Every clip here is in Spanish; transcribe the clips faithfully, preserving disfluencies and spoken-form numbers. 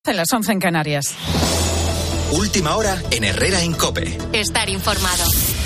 En las once en Canarias. Última hora en Herrera en COPE. Estar informado.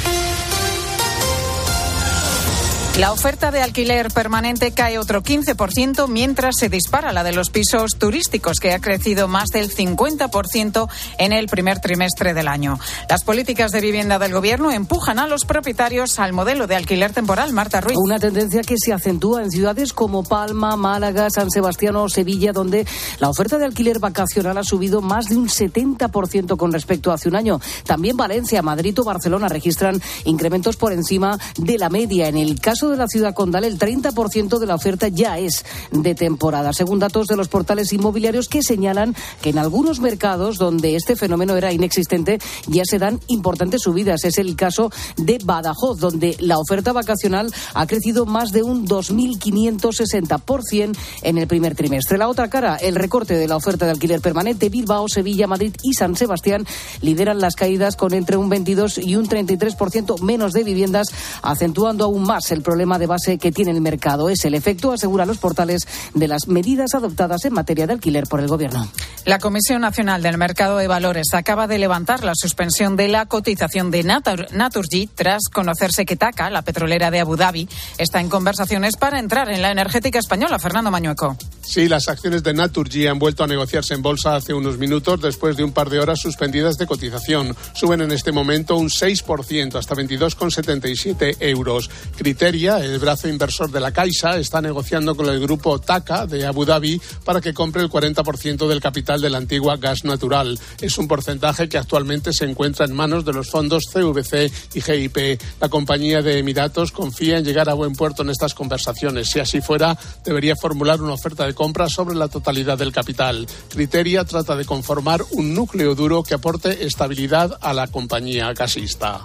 La oferta de alquiler permanente cae otro quince por ciento mientras se dispara la de los pisos turísticos, que ha crecido más del cincuenta por ciento en el primer trimestre del año. Las políticas de vivienda del Gobierno empujan a los propietarios al modelo de alquiler temporal. Marta Ruiz. Una tendencia que se acentúa en ciudades como Palma, Málaga, San Sebastián o Sevilla, donde la oferta de alquiler vacacional ha subido más de un setenta por ciento con respecto a hace un año. También Valencia, Madrid o Barcelona registran incrementos por encima de la media. En el caso de la ciudad condal, el treinta por ciento de la oferta ya es de temporada, según datos de los portales inmobiliarios que señalan que en algunos mercados donde este fenómeno era inexistente ya se dan importantes subidas. Es el caso de Badajoz, donde la oferta vacacional ha crecido más de un dos mil quinientos sesenta por ciento en el primer trimestre. La otra cara, el recorte de la oferta de alquiler permanente. Bilbao, Sevilla, Madrid y San Sebastián lideran las caídas con entre un veintidós y un treinta y tres por ciento menos de viviendas, acentuando aún más el problema de base que tiene el mercado. Es el efecto, aseguran los portales, de las medidas adoptadas en materia de alquiler por el Gobierno. La Comisión Nacional del Mercado de Valores acaba de levantar la suspensión de la cotización de Natur- Naturgy tras conocerse que TAQA, la petrolera de Abu Dhabi, está en conversaciones para entrar en la energética española. Fernando Mañueco. Sí, las acciones de Naturgy han vuelto a negociarse en bolsa hace unos minutos después de un par de horas suspendidas de cotización. Suben en este momento un seis por ciento hasta veintidós coma setenta y siete euros. Criteria, el brazo inversor de la Caixa, está negociando con el grupo TAQA de Abu Dhabi para que compre el cuarenta por ciento del capital de la antigua Gas Natural. Es un porcentaje que actualmente se encuentra en manos de los fondos C V C y G I P. La compañía de Emiratos confía en llegar a buen puerto en estas conversaciones. Si así fuera, debería formular una oferta de compra sobre la totalidad del capital. Criteria trata de conformar un núcleo duro que aporte estabilidad a la compañía gasista.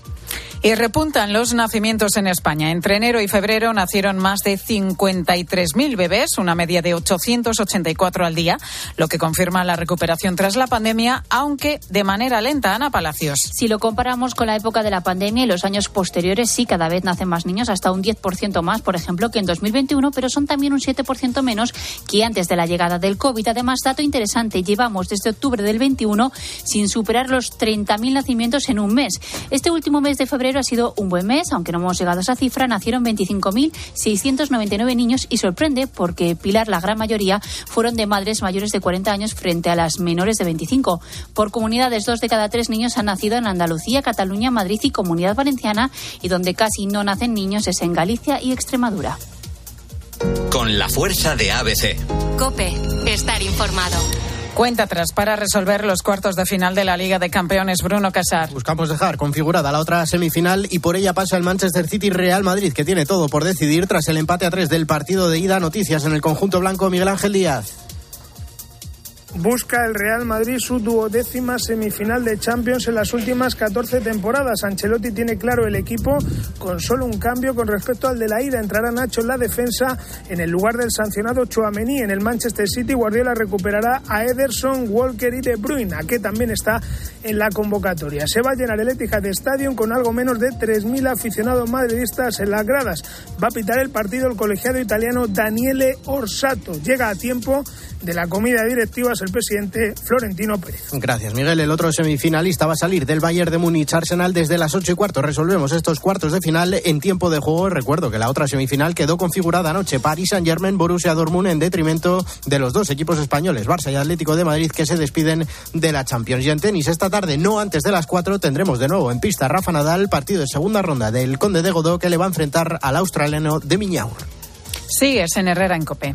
Y repuntan los nacimientos en España. Entre enero y febrero nacieron más de cincuenta y tres mil bebés, una media de ochocientos ochenta y cuatro al día, lo que confirma la recuperación tras la pandemia, aunque de manera lenta. Ana Palacios. Si lo comparamos con la época de la pandemia y los años posteriores, sí, cada vez nacen más niños, hasta un diez por ciento más, por ejemplo, que en dos mil veintiuno, pero son también un siete por ciento menos que antes de la llegada del COVID. Además, dato interesante, llevamos desde octubre del veintiuno sin superar los treinta mil nacimientos en un mes. Este último mes de febrero ha sido un buen mes, aunque no hemos llegado a esa cifra. Nacieron veinticinco mil seiscientos noventa y nueve niños y sorprende porque, Pilar, la gran mayoría fueron de madres mayores de cuarenta años frente a las menores de veinticinco. Por comunidades, dos de cada tres niños han nacido en Andalucía, Cataluña, Madrid y Comunidad Valenciana, y donde casi no nacen niños es en Galicia y Extremadura. Con la fuerza de A B C. COPE. Estar informado. Cuenta atrás para resolver los cuartos de final de la Liga de Campeones. Bruno Casar. Buscamos dejar configurada la otra semifinal y por ella pasa el Manchester City Real Madrid, que tiene todo por decidir tras el empate a tres del partido de ida. Noticias en el conjunto blanco, Miguel Ángel Díaz. Busca el Real Madrid su duodécima semifinal de Champions en las últimas catorce temporadas. Ancelotti tiene claro el equipo, con solo un cambio con respecto al de la ida. Entrará Nacho en la defensa en el lugar del sancionado Tchouaméni. En el Manchester City, Guardiola recuperará a Ederson, Walker y De Bruyne, que también está en la convocatoria. Se va a llenar el Etihad Stadium con algo menos de tres mil aficionados madridistas en las gradas. Va a pitar el partido el colegiado italiano Daniele Orsato. Llega a tiempo de la comida de directivas el presidente Florentino Pérez. Gracias, Miguel. El otro semifinalista va a salir del Bayern de Múnich Arsenal desde las ocho y cuarto. Resolvemos estos cuartos de final en tiempo de juego. Recuerdo que la otra semifinal quedó configurada anoche. Paris Saint-Germain, Borussia Dortmund, en detrimento de los dos equipos españoles, Barça y Atlético de Madrid, que se despiden de la Champions. Y en tenis, esta tarde, no antes de las cuatro, tendremos de nuevo en pista Rafa Nadal, partido de segunda ronda del Conde de Godó, que le va a enfrentar al australiano de Miñaur. Sigues en Herrera en COPE.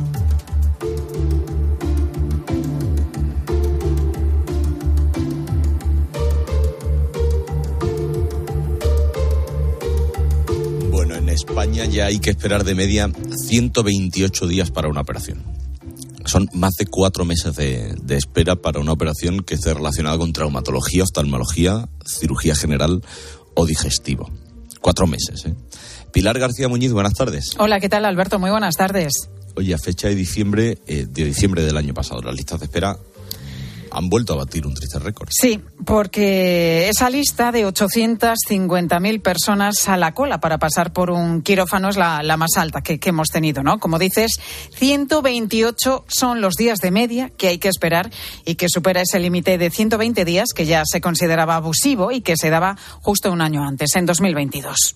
En España ya hay que esperar de media ciento veintiocho días para una operación. Son más de cuatro meses de, de espera para una operación que esté relacionada con traumatología, oftalmología, cirugía general o digestivo. Cuatro meses, ¿eh? Pilar García Muñiz, buenas tardes. Hola, ¿qué tal, Alberto? Muy buenas tardes. Oye, a fecha de diciembre, eh, de diciembre del año pasado, las listas de espera han vuelto a batir un triste récord. Sí, porque esa lista de ochocientas cincuenta mil personas a la cola para pasar por un quirófano es la, la más alta que, que hemos tenido, ¿no? Como dices, ciento veintiocho son los días de media que hay que esperar y que supera ese límite de ciento veinte días que ya se consideraba abusivo y que se daba justo un año antes, en dos mil veintidós.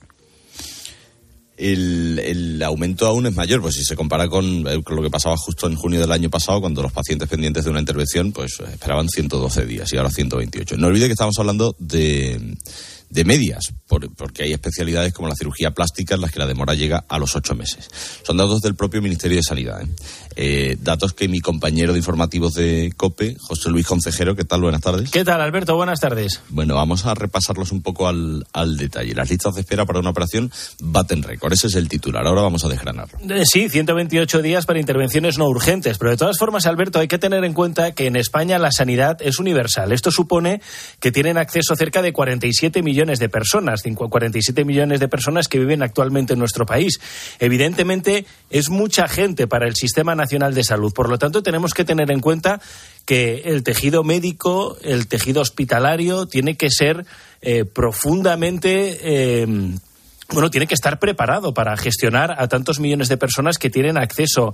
El, el aumento aún es mayor, pues si se compara con, con lo que pasaba justo en junio del año pasado, cuando los pacientes pendientes de una intervención pues esperaban ciento doce días y ahora ciento veintiocho. No olvide que estamos hablando de, de medias, por, porque hay especialidades como la cirugía plástica en las que la demora llega a los ocho meses. Son datos del propio Ministerio de Sanidad, ¿eh? Eh, datos que mi compañero de informativos de COPE, José Luis Concejero, ¿qué tal? Buenas tardes. ¿Qué tal, Alberto? Buenas tardes. Bueno, vamos a repasarlos un poco al, al detalle. Las listas de espera para una operación baten récord, ese es el titular. Ahora vamos a desgranarlo. Eh, sí, ciento veintiocho días para intervenciones no urgentes, pero de todas formas, Alberto, hay que tener en cuenta que en España la sanidad es universal. Esto supone que tienen acceso cerca de cuarenta y siete millones de personas, cuarenta y siete millones de personas que viven actualmente en nuestro país. Evidentemente, es mucha gente para el Sistema Nacional de Salud. Por lo tanto, tenemos que tener en cuenta que el tejido médico, el tejido hospitalario, tiene que ser eh, profundamente... Eh, Bueno, tiene que estar preparado para gestionar a tantos millones de personas que tienen acceso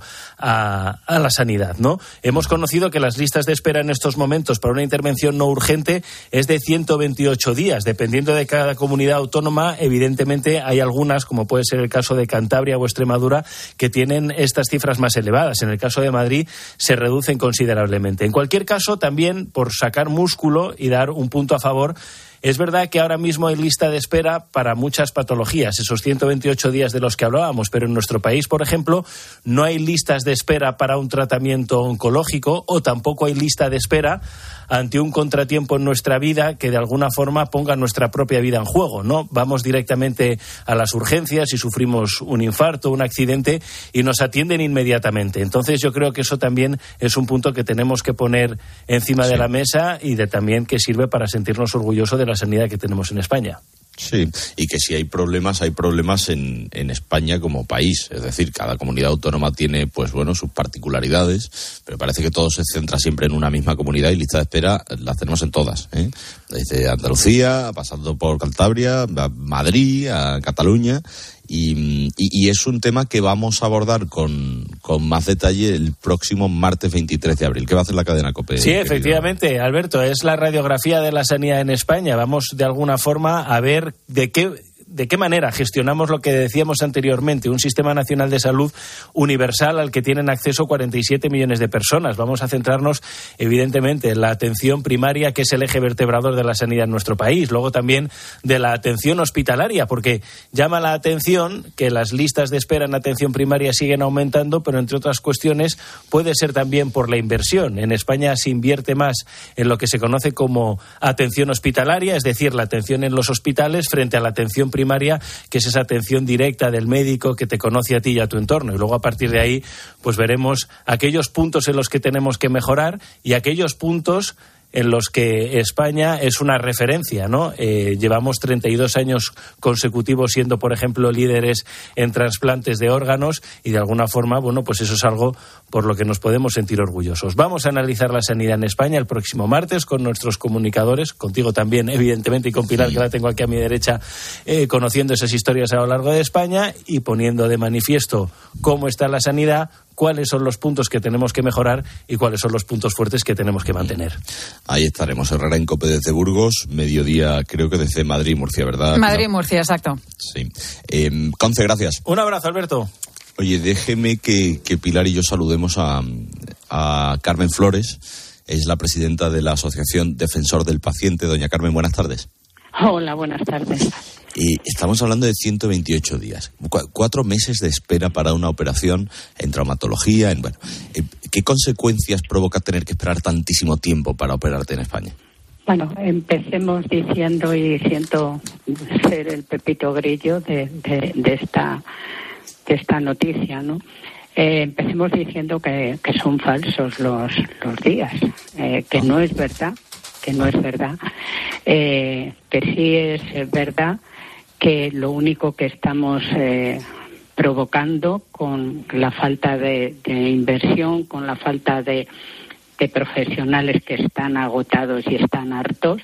a, a la sanidad, ¿no? Hemos conocido que las listas de espera en estos momentos para una intervención no urgente es de ciento veintiocho días. Dependiendo de cada comunidad autónoma, evidentemente hay algunas, como puede ser el caso de Cantabria o Extremadura, que tienen estas cifras más elevadas. En el caso de Madrid se reducen considerablemente. En cualquier caso, también por sacar músculo y dar un punto a favor, es verdad que ahora mismo hay lista de espera para muchas patologías, esos ciento veintiocho días de los que hablábamos, pero en nuestro país, por ejemplo, no hay listas de espera para un tratamiento oncológico o tampoco hay lista de espera ante un contratiempo en nuestra vida que de alguna forma ponga nuestra propia vida en juego, ¿no? Vamos directamente a las urgencias y sufrimos un infarto, un accidente y nos atienden inmediatamente. Entonces yo creo que eso también es un punto que tenemos que poner encima sí. de la mesa y de también que sirve para sentirnos orgullosos de la sanidad que tenemos en España. Sí, y que si hay problemas, hay problemas en, en España como país. Es decir, cada comunidad autónoma tiene, pues bueno, sus particularidades, pero parece que todo se centra siempre en una misma comunidad y lista de espera las tenemos en todas, ¿eh? Desde Andalucía, pasando por Cantabria, a Madrid, a Cataluña. Y, y, y es un tema que vamos a abordar con, con más detalle el próximo martes veintitrés de abril. ¿Qué va a hacer la cadena COPE? Sí, efectivamente, querido Alberto, es la radiografía de la sanidad en España. Vamos de alguna forma a ver de qué... ¿De qué manera gestionamos lo que decíamos anteriormente? Un sistema nacional de salud universal al que tienen acceso cuarenta y siete millones de personas. Vamos a centrarnos, evidentemente, en la atención primaria, que es el eje vertebrador de la sanidad en nuestro país. Luego también de la atención hospitalaria, porque llama la atención que las listas de espera en atención primaria siguen aumentando, pero entre otras cuestiones puede ser también por la inversión. En España se invierte más en lo que se conoce como atención hospitalaria, es decir, la atención en los hospitales frente a la atención primaria primaria, que es esa atención directa del médico que te conoce a ti y a tu entorno. Y luego a partir de ahí, pues veremos aquellos puntos en los que tenemos que mejorar y aquellos puntos en los que España es una referencia, ¿no? Eh, llevamos treinta y dos años consecutivos siendo, por ejemplo, líderes en trasplantes de órganos y de alguna forma, bueno, pues eso es algo por lo que nos podemos sentir orgullosos. Vamos a analizar la sanidad en España el próximo martes con nuestros comunicadores, contigo también, evidentemente, y con Pilar, que la tengo aquí a mi derecha, eh, conociendo esas historias a lo largo de España y poniendo de manifiesto cómo está la sanidad, cuáles son los puntos que tenemos que mejorar y cuáles son los puntos fuertes que tenemos que mantener. Ahí estaremos, Herrera en COPE desde Burgos, mediodía creo que desde Madrid y Murcia, ¿verdad? Madrid y Murcia, exacto. Sí. Eh, Conce, gracias. Un abrazo, Alberto. Oye, déjeme que, que Pilar y yo saludemos a, a Carmen Flores, es la presidenta de la Asociación Defensor del Paciente. Doña Carmen, buenas tardes. Hola, buenas tardes. Y estamos hablando de ciento veintiocho días, Cu- cuatro meses de espera para una operación en traumatología. En, bueno, ¿qué consecuencias provoca tener que esperar tantísimo tiempo para operarte en España? Bueno, empecemos diciendo, y siento ser el pepito grillo de, de, de esta de esta noticia, ¿no? Eh, empecemos diciendo que, que son falsos los, los días, eh, que no es verdad, que no es verdad, eh, que sí es verdad que lo único que estamos eh, provocando con la falta de, de inversión, con la falta de, de profesionales que están agotados y están hartos.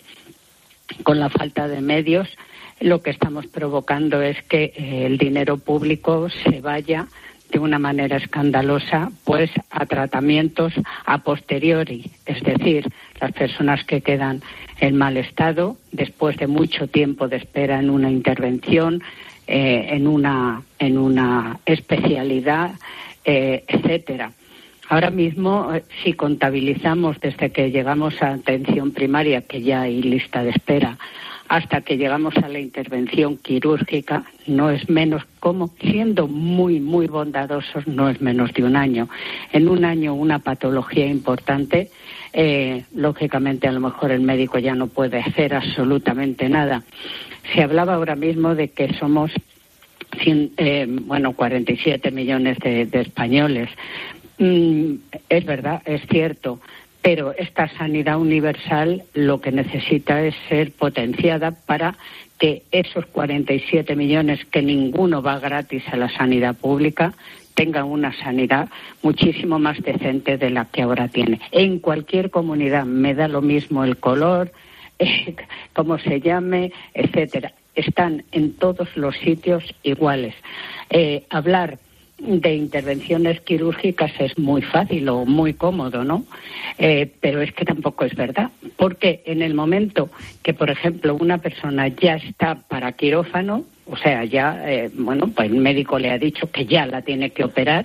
Con la falta de medios, lo que estamos provocando es que eh, el dinero público se vaya de una manera escandalosa pues a tratamientos a posteriori, es decir, las personas que quedan en mal estado después de mucho tiempo de espera en una intervención, eh, en una en una especialidad, eh, etcétera. Ahora mismo, si contabilizamos desde que llegamos a atención primaria, que ya hay lista de espera, hasta que llegamos a la intervención quirúrgica, no es menos, como siendo muy, muy bondadosos, no es menos de un año. En un año una patología importante, eh, lógicamente a lo mejor el médico ya no puede hacer absolutamente nada. Se hablaba ahora mismo de que somos, cien, eh, bueno, cuarenta y siete millones de, de españoles. Mm, es verdad, es cierto. Pero esta sanidad universal lo que necesita es ser potenciada para que esos cuarenta y siete millones, que ninguno va gratis a la sanidad pública, tengan una sanidad muchísimo más decente de la que ahora tiene. En cualquier comunidad, me da lo mismo el color, eh, cómo se llame, etcétera. Están en todos los sitios iguales. Eh, hablar de intervenciones quirúrgicas es muy fácil o muy cómodo, ¿no? Eh, pero es que tampoco es verdad, porque en el momento que, por ejemplo, una persona ya está para quirófano, o sea, ya, eh, bueno, pues el médico le ha dicho que ya la tiene que operar,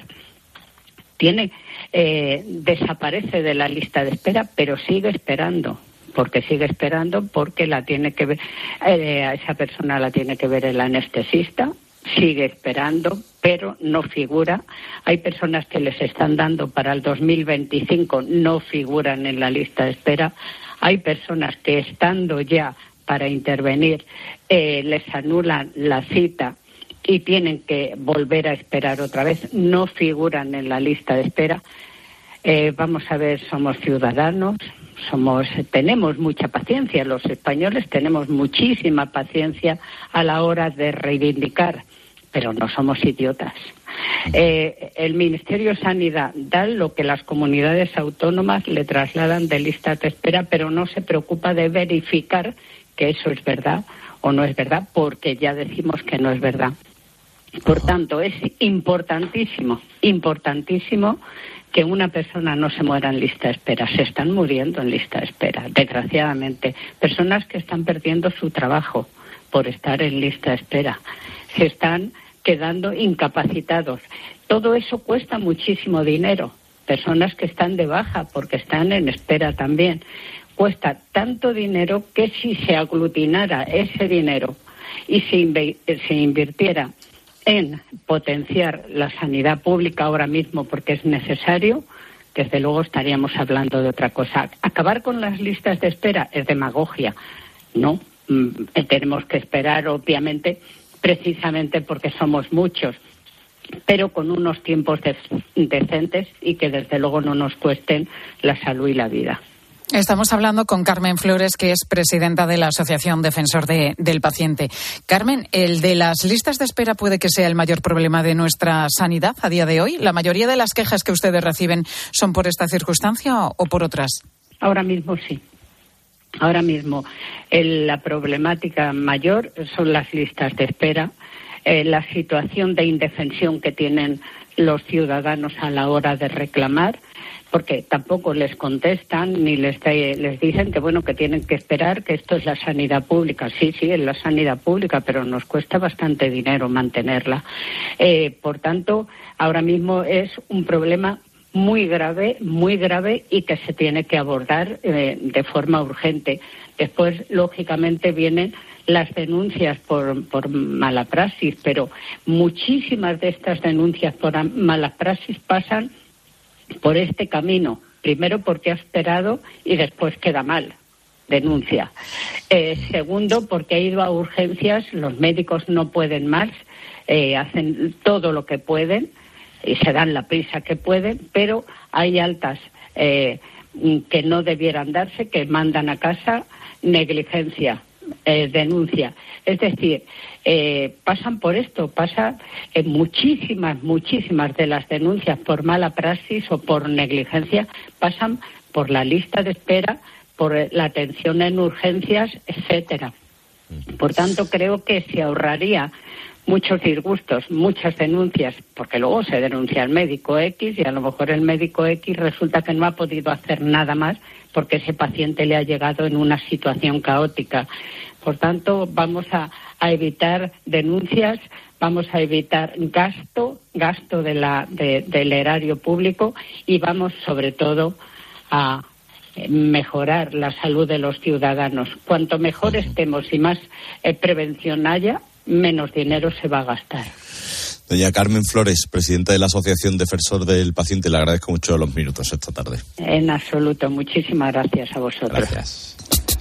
tiene, eh, desaparece de la lista de espera, pero sigue esperando. Porque sigue esperando, porque la tiene que ver, eh, a esa persona la tiene que ver el anestesista, sigue esperando, pero no figura. Hay personas que les están dando para el dos mil veinticinco, no figuran en la lista de espera. Hay personas que estando ya para intervenir, eh, les anulan la cita y tienen que volver a esperar otra vez, no figuran en la lista de espera. Eh, vamos a ver, somos ciudadanos, somos, tenemos mucha paciencia, los españoles tenemos muchísima paciencia a la hora de reivindicar, pero no somos idiotas. Eh, el Ministerio de Sanidad da lo que las comunidades autónomas le trasladan de listas de espera, pero no se preocupa de verificar que eso es verdad o no es verdad, porque ya decimos que no es verdad. Por tanto, es importantísimo, importantísimo que una persona no se muera en lista de espera. Se están muriendo en lista de espera, desgraciadamente. Personas que están perdiendo su trabajo por estar en lista de espera. Se están quedando incapacitados. Todo eso cuesta muchísimo dinero. Personas que están de baja porque están en espera también. Cuesta tanto dinero que si se aglutinara ese dinero y se, inv- se invirtiera en potenciar la sanidad pública ahora mismo, porque es necesario, desde luego estaríamos hablando de otra cosa. Acabar con las listas de espera es demagogia. No, mm, tenemos que esperar, obviamente, precisamente porque somos muchos, pero con unos tiempos de- decentes y que desde luego no nos cuesten la salud y la vida. Estamos hablando con Carmen Flores, que es presidenta de la Asociación Defensor de, del Paciente. Carmen, ¿el de las listas de espera puede que sea el mayor problema de nuestra sanidad a día de hoy? ¿La mayoría de las quejas que ustedes reciben son por esta circunstancia o, o por otras? Ahora mismo sí. Ahora mismo el, la problemática mayor son las listas de espera, eh, la situación de indefensión que tienen los ciudadanos a la hora de reclamar, porque tampoco les contestan ni les, de, les dicen que bueno que tienen que esperar, que esto es la sanidad pública. Sí, sí, es la sanidad pública, pero nos cuesta bastante dinero mantenerla. Eh, por tanto, ahora mismo es un problema muy grave, muy grave y que se tiene que abordar eh, de forma urgente. Después, lógicamente, vienen las denuncias por, por mala praxis, pero muchísimas de estas denuncias por mala praxis pasan por este camino. Primero porque ha esperado y después queda mal, denuncia. Eh, segundo porque ha ido a urgencias, los médicos no pueden más, eh, hacen todo lo que pueden y se dan la prisa que pueden, pero hay altas eh, que no debieran darse, que mandan a casa, negligencia, eh, denuncia. Es decir, eh, pasan por esto, pasa eh, muchísimas, muchísimas de las denuncias por mala praxis o por negligencia pasan por la lista de espera, por la atención en urgencias, etcétera. Por tanto, creo que se ahorraría muchos disgustos, muchas denuncias, porque luego se denuncia al médico X y a lo mejor el médico X resulta que no ha podido hacer nada más porque ese paciente le ha llegado en una situación caótica. Por tanto, vamos a, a evitar denuncias, vamos a evitar gasto, gasto de la, de, del erario público y vamos sobre todo a mejorar la salud de los ciudadanos. Cuanto mejor estemos y más eh, prevención haya, menos dinero se va a gastar. Doña Carmen Flores, presidenta de la Asociación Defensor del Paciente, le agradezco mucho los minutos esta tarde. En absoluto, muchísimas gracias a vosotros. Gracias.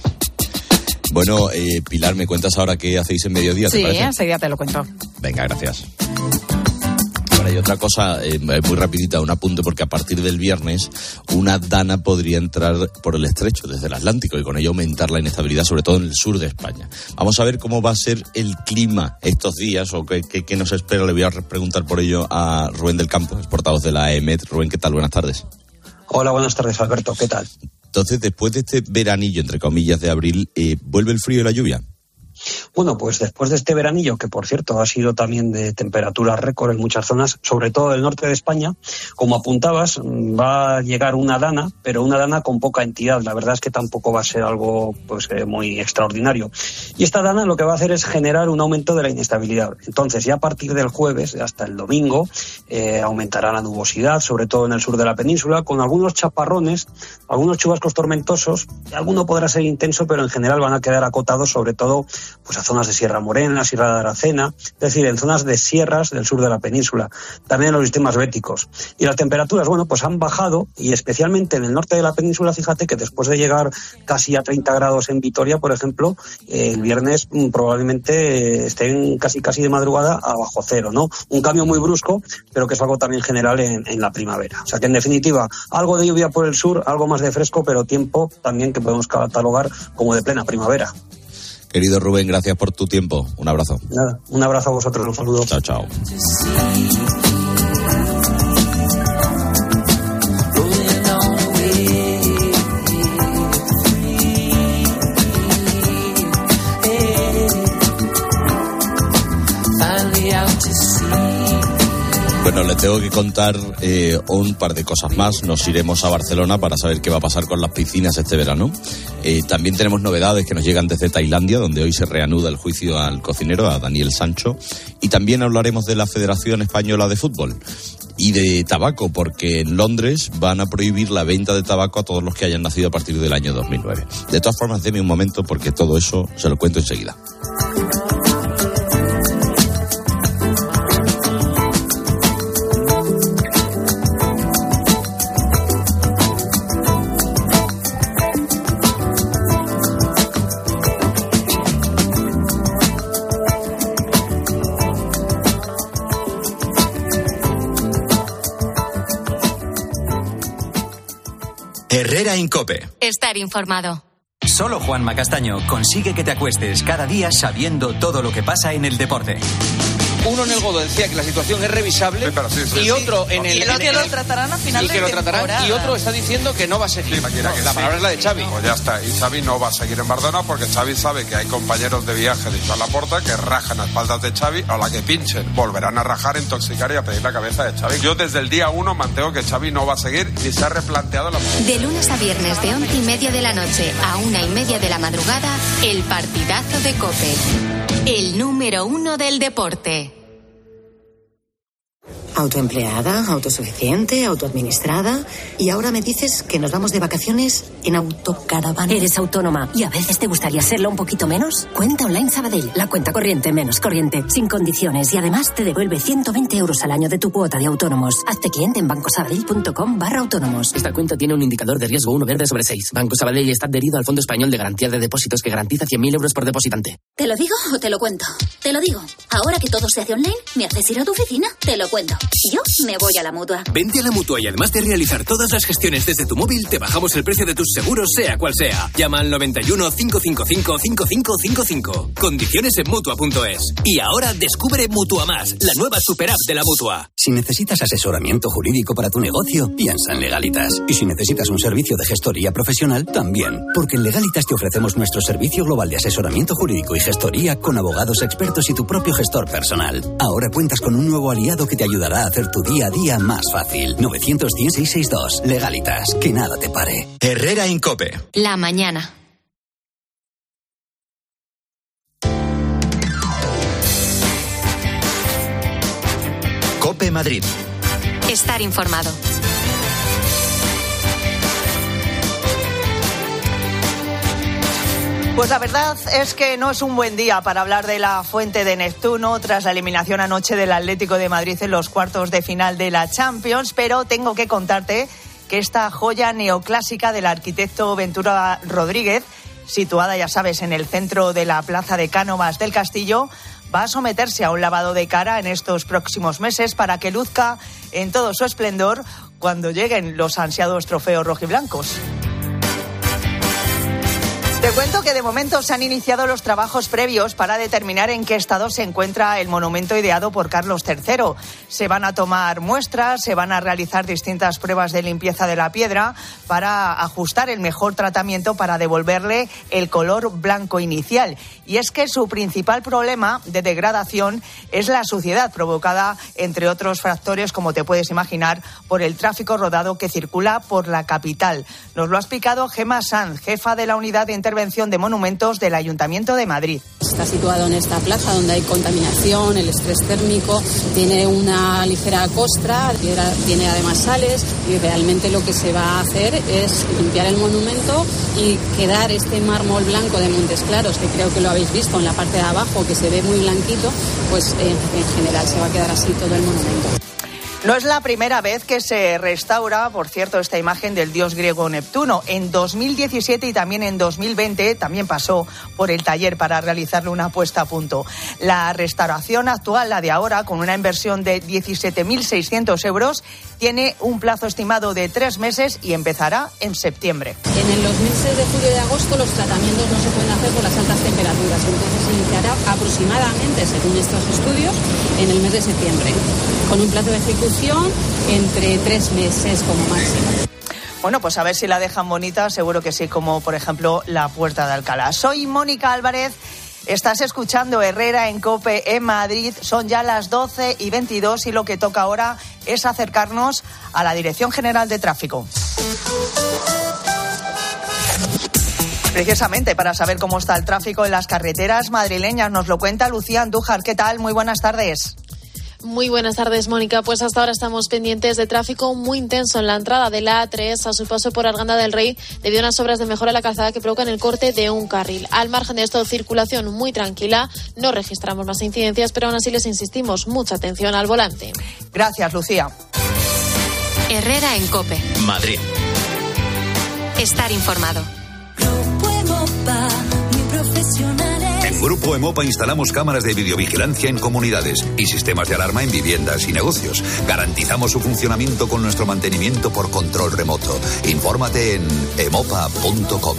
Bueno, eh, Pilar, ¿me cuentas ahora qué hacéis en mediodía? ¿Te sí, parece? enseguida te lo cuento. Venga, gracias. Ahora, y otra cosa, eh, muy rapidita, un apunte, porque a partir del viernes una dana podría entrar por el estrecho desde el Atlántico y con ello aumentar la inestabilidad, sobre todo en el sur de España. Vamos a ver cómo va a ser el clima estos días o qué, qué, qué nos espera. Le voy a preguntar por ello a Rubén del Campo, es portavoz de la A E M E T. Rubén, ¿qué tal? Buenas tardes. Hola, buenas tardes, Alberto. ¿Qué tal? Entonces, después de este veranillo, entre comillas, de abril, eh, ¿vuelve el frío y la lluvia? Bueno, pues después de este veranillo, que por cierto ha sido también de temperaturas récord en muchas zonas, sobre todo del norte de España, como apuntabas, va a llegar una dana, pero una dana con poca entidad. La verdad es que tampoco va a ser algo pues eh, muy extraordinario. Y esta dana lo que va a hacer es generar un aumento de la inestabilidad. Entonces, ya a partir del jueves hasta el domingo, eh, aumentará la nubosidad, sobre todo en el sur de la península, con algunos chaparrones, algunos chubascos tormentosos. Alguno podrá ser intenso, pero en general van a quedar acotados, sobre todo pues a zonas de Sierra Morena, Sierra de Aracena, es decir, en zonas de sierras del sur de la península, también en los sistemas béticos. Y las temperaturas, bueno, pues han bajado, y especialmente en el norte de la península, fíjate que después de llegar casi a treinta grados en Vitoria, por ejemplo, eh, el viernes mm, probablemente estén casi casi de madrugada a bajo cero, ¿no? Un cambio muy brusco, pero que es algo también general en, en la primavera. O sea que, en definitiva, algo de lluvia por el sur, algo más de fresco, pero tiempo también que podemos catalogar como de plena primavera. Querido Rubén, gracias por tu tiempo. Un abrazo. Nada, un abrazo a vosotros, un saludo. Chao, chao. Bueno, les tengo que contar eh, un par de cosas más. Nos iremos a Barcelona para saber qué va a pasar con las piscinas este verano. Eh, también tenemos novedades que nos llegan desde Tailandia, donde hoy se reanuda el juicio al cocinero, a Daniel Sancho. Y también hablaremos de la Federación Española de Fútbol y de tabaco, porque en Londres van a prohibir la venta de tabaco a todos los que hayan nacido a partir del año dos mil nueve. De todas formas, deme un momento porque todo eso se lo cuento enseguida. Herrera en COPE. Estar informado. Solo Juanma Castaño consigue que te acuestes cada día sabiendo todo lo que pasa en el deporte. Uno en el Godo decía que la situación es revisable, sí, sí, sí, y otro sí. en el... Y el, que lo tratarán a final y de que lo temporada. tratarán, y otro está diciendo que no va a seguir. Sí, no, que la sí. palabra es la de Xavi. Pues ya está, y Xavi no va a seguir en Barcelona porque Xavi sabe que hay compañeros de viaje de Joan Laporta que rajan a espaldas de Xavi, a la que pinchen volverán a rajar, intoxicar y a pedir la cabeza de Xavi. Yo desde el día uno mantengo que Xavi no va a seguir y se ha replanteado la... De lunes a viernes de once y media de la noche a una y media de la madrugada, el partidazo de COPE. El número uno del deporte. Autoempleada, autosuficiente, autoadministrada. Y ahora me dices que nos vamos de vacaciones en autocaravana. ¿Eres autónoma y a veces te gustaría serlo un poquito menos? Cuenta Online Sabadell, la cuenta corriente menos corriente, sin condiciones, y además te devuelve ciento veinte euros al año de tu cuota de autónomos. Hazte cliente en bancosabadell.com barra autónomos. Esta cuenta tiene un indicador de riesgo uno verde sobre seis. Banco Sabadell está adherido al Fondo Español de Garantía de Depósitos, que garantiza cien mil euros por depositante. ¿Te lo digo o te lo cuento? Te lo digo. Ahora que todo se hace online, ¿me haces ir a tu oficina? Te lo cuento. Yo me voy a la Mutua. Vente a la Mutua y además de realizar todas las gestiones desde tu móvil, te bajamos el precio de tus seguros, sea cual sea. Llama al noventa y uno, cinco cinco cinco, cinco cinco cinco cinco. Condiciones en Mutua punto es. Y ahora descubre Mutua Más, la nueva super app de la Mutua. Si necesitas asesoramiento jurídico para tu negocio, piensa en Legalitas. Y si necesitas un servicio de gestoría profesional, también. Porque en Legalitas te ofrecemos nuestro servicio global de asesoramiento jurídico y gestoría con abogados expertos y tu propio gestor personal. Ahora cuentas con un nuevo aliado que te ayudará a hacer tu día a día más fácil. nueve uno cero, seis seis seis dos. Legalitas. Que nada te pare. Herrera Incope. La mañana. Cope Madrid. Estar informado. Pues la verdad es que no es un buen día para hablar de la Fuente de Neptuno tras la eliminación anoche del Atlético de Madrid en los cuartos de final de la Champions, pero tengo que contarte que esta joya neoclásica del arquitecto Ventura Rodríguez, situada, ya sabes, en el centro de la plaza de Cánovas del Castillo, va a someterse a un lavado de cara en estos próximos meses para que luzca en todo su esplendor cuando lleguen los ansiados trofeos rojiblancos. Te cuento que de momento se han iniciado los trabajos previos para determinar en qué estado se encuentra el monumento ideado por Carlos tercero. Se van a tomar muestras, se van a realizar distintas pruebas de limpieza de la piedra para ajustar el mejor tratamiento para devolverle el color blanco inicial. Y es que su principal problema de degradación es la suciedad provocada, entre otros factores, como te puedes imaginar, por el tráfico rodado que circula por la capital. Nos lo ha explicado Gemma Sanz, jefa de la unidad de intervención de monumentos del Ayuntamiento de Madrid. Está situado en esta plaza donde hay contaminación, el estrés térmico, tiene una ligera costra, tiene además sales y realmente lo que se va a hacer es limpiar el monumento y quedar este mármol blanco de Montes Claros, que creo que lo habéis visto en la parte de abajo, que se ve muy blanquito, pues en, en general se va a quedar así todo el monumento. No es la primera vez que se restaura, por cierto, esta imagen del dios griego Neptuno. En dos mil diecisiete y también en dos mil veinte también pasó por el taller para realizarle una puesta a punto. La restauración actual, la de ahora, con una inversión de diecisiete mil seiscientos euros, tiene un plazo estimado de tres meses y empezará en septiembre. En los meses de julio y de agosto los tratamientos no se pueden hacer por las altas temperaturas, entonces se iniciará aproximadamente, según estos estudios, en el mes de septiembre, con un plazo de ejecución entre tres meses como máximo. Bueno, pues a ver si la dejan bonita, seguro que sí, como por ejemplo la Puerta de Alcalá. Soy Mónica Álvarez, estás escuchando Herrera en COPE en Madrid, son ya las doce y veintidós y lo que toca ahora es acercarnos a la Dirección General de Tráfico. Precisamente para saber cómo está el tráfico en las carreteras madrileñas, nos lo cuenta Lucía Andújar. ¿Qué tal? Muy buenas tardes. Muy buenas tardes, Mónica. Pues hasta ahora estamos pendientes de tráfico muy intenso en la entrada de la A tres a su paso por Arganda del Rey debido a unas obras de mejora a la calzada que provocan el corte de un carril. Al margen de esto, circulación muy tranquila. No registramos más incidencias, pero aún así les insistimos, mucha atención al volante. Gracias, Lucía. Herrera en COPE. Madrid. Estar informado. En Grupo Emopa instalamos cámaras de videovigilancia en comunidades y sistemas de alarma en viviendas y negocios. Garantizamos su funcionamiento con nuestro mantenimiento por control remoto. Infórmate en emopa punto com.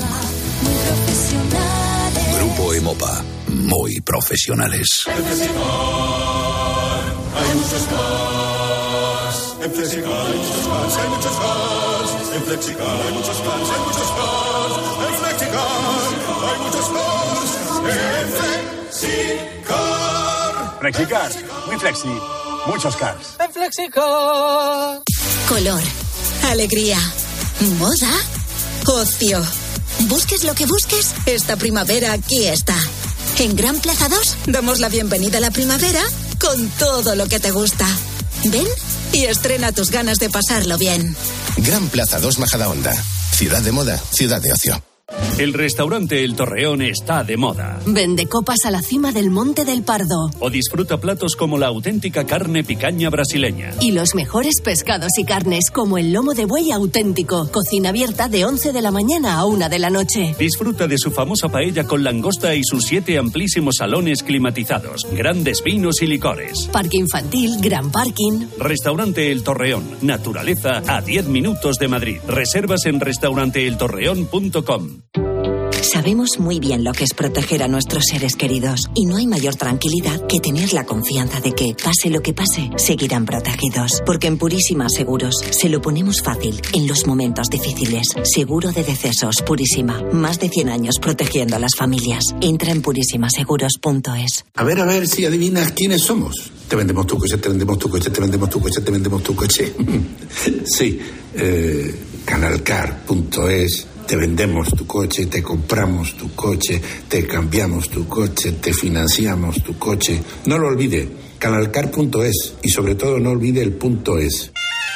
Grupo Emopa. Muy profesionales. En Flexicar hay muchos cars. En Flexicar hay muchos cars, hay muchos cars. En Flexicar hay muchos cars, hay muchos cars. En Flexicar hay muchos cars. En Flexicar. Flexicar, muy flexi, muchos cars. En Flexicar. Color, alegría, moda, ocio. Busques lo que busques, esta primavera aquí está. En Gran Plaza dos damos la bienvenida a la primavera con todo lo que te gusta. Ven y estrena tus ganas de pasarlo bien. Gran Plaza dos Majadahonda. Ciudad de moda, ciudad de ocio. El restaurante El Torreón está de moda. Vende copas a la cima del Monte del Pardo. O disfruta platos como la auténtica carne picaña brasileña. Y los mejores pescados y carnes como el lomo de buey auténtico. Cocina abierta de once de la mañana a una de la noche. Disfruta de su famosa paella con langosta y sus siete amplísimos salones climatizados. Grandes vinos y licores. Parque infantil, gran parking. Restaurante El Torreón. Naturaleza a diez minutos de Madrid. Reservas en restaurante el torreón punto com. Sabemos muy bien lo que es proteger a nuestros seres queridos y no hay mayor tranquilidad que tener la confianza de que, pase lo que pase, seguirán protegidos. Porque en Purísima Seguros se lo ponemos fácil en los momentos difíciles. Seguro de decesos Purísima. Más de cien años protegiendo a las familias. Entra en purísima seguros punto es. A ver, a ver si adivinas quiénes somos. Te vendemos tu coche, te vendemos tu coche, te vendemos tu coche, te vendemos tu coche. Sí, eh, canalcar punto es. Te vendemos tu coche, te compramos tu coche, te cambiamos tu coche, te financiamos tu coche. No lo olvide, canalcar punto es y sobre todo no olvide el punto es.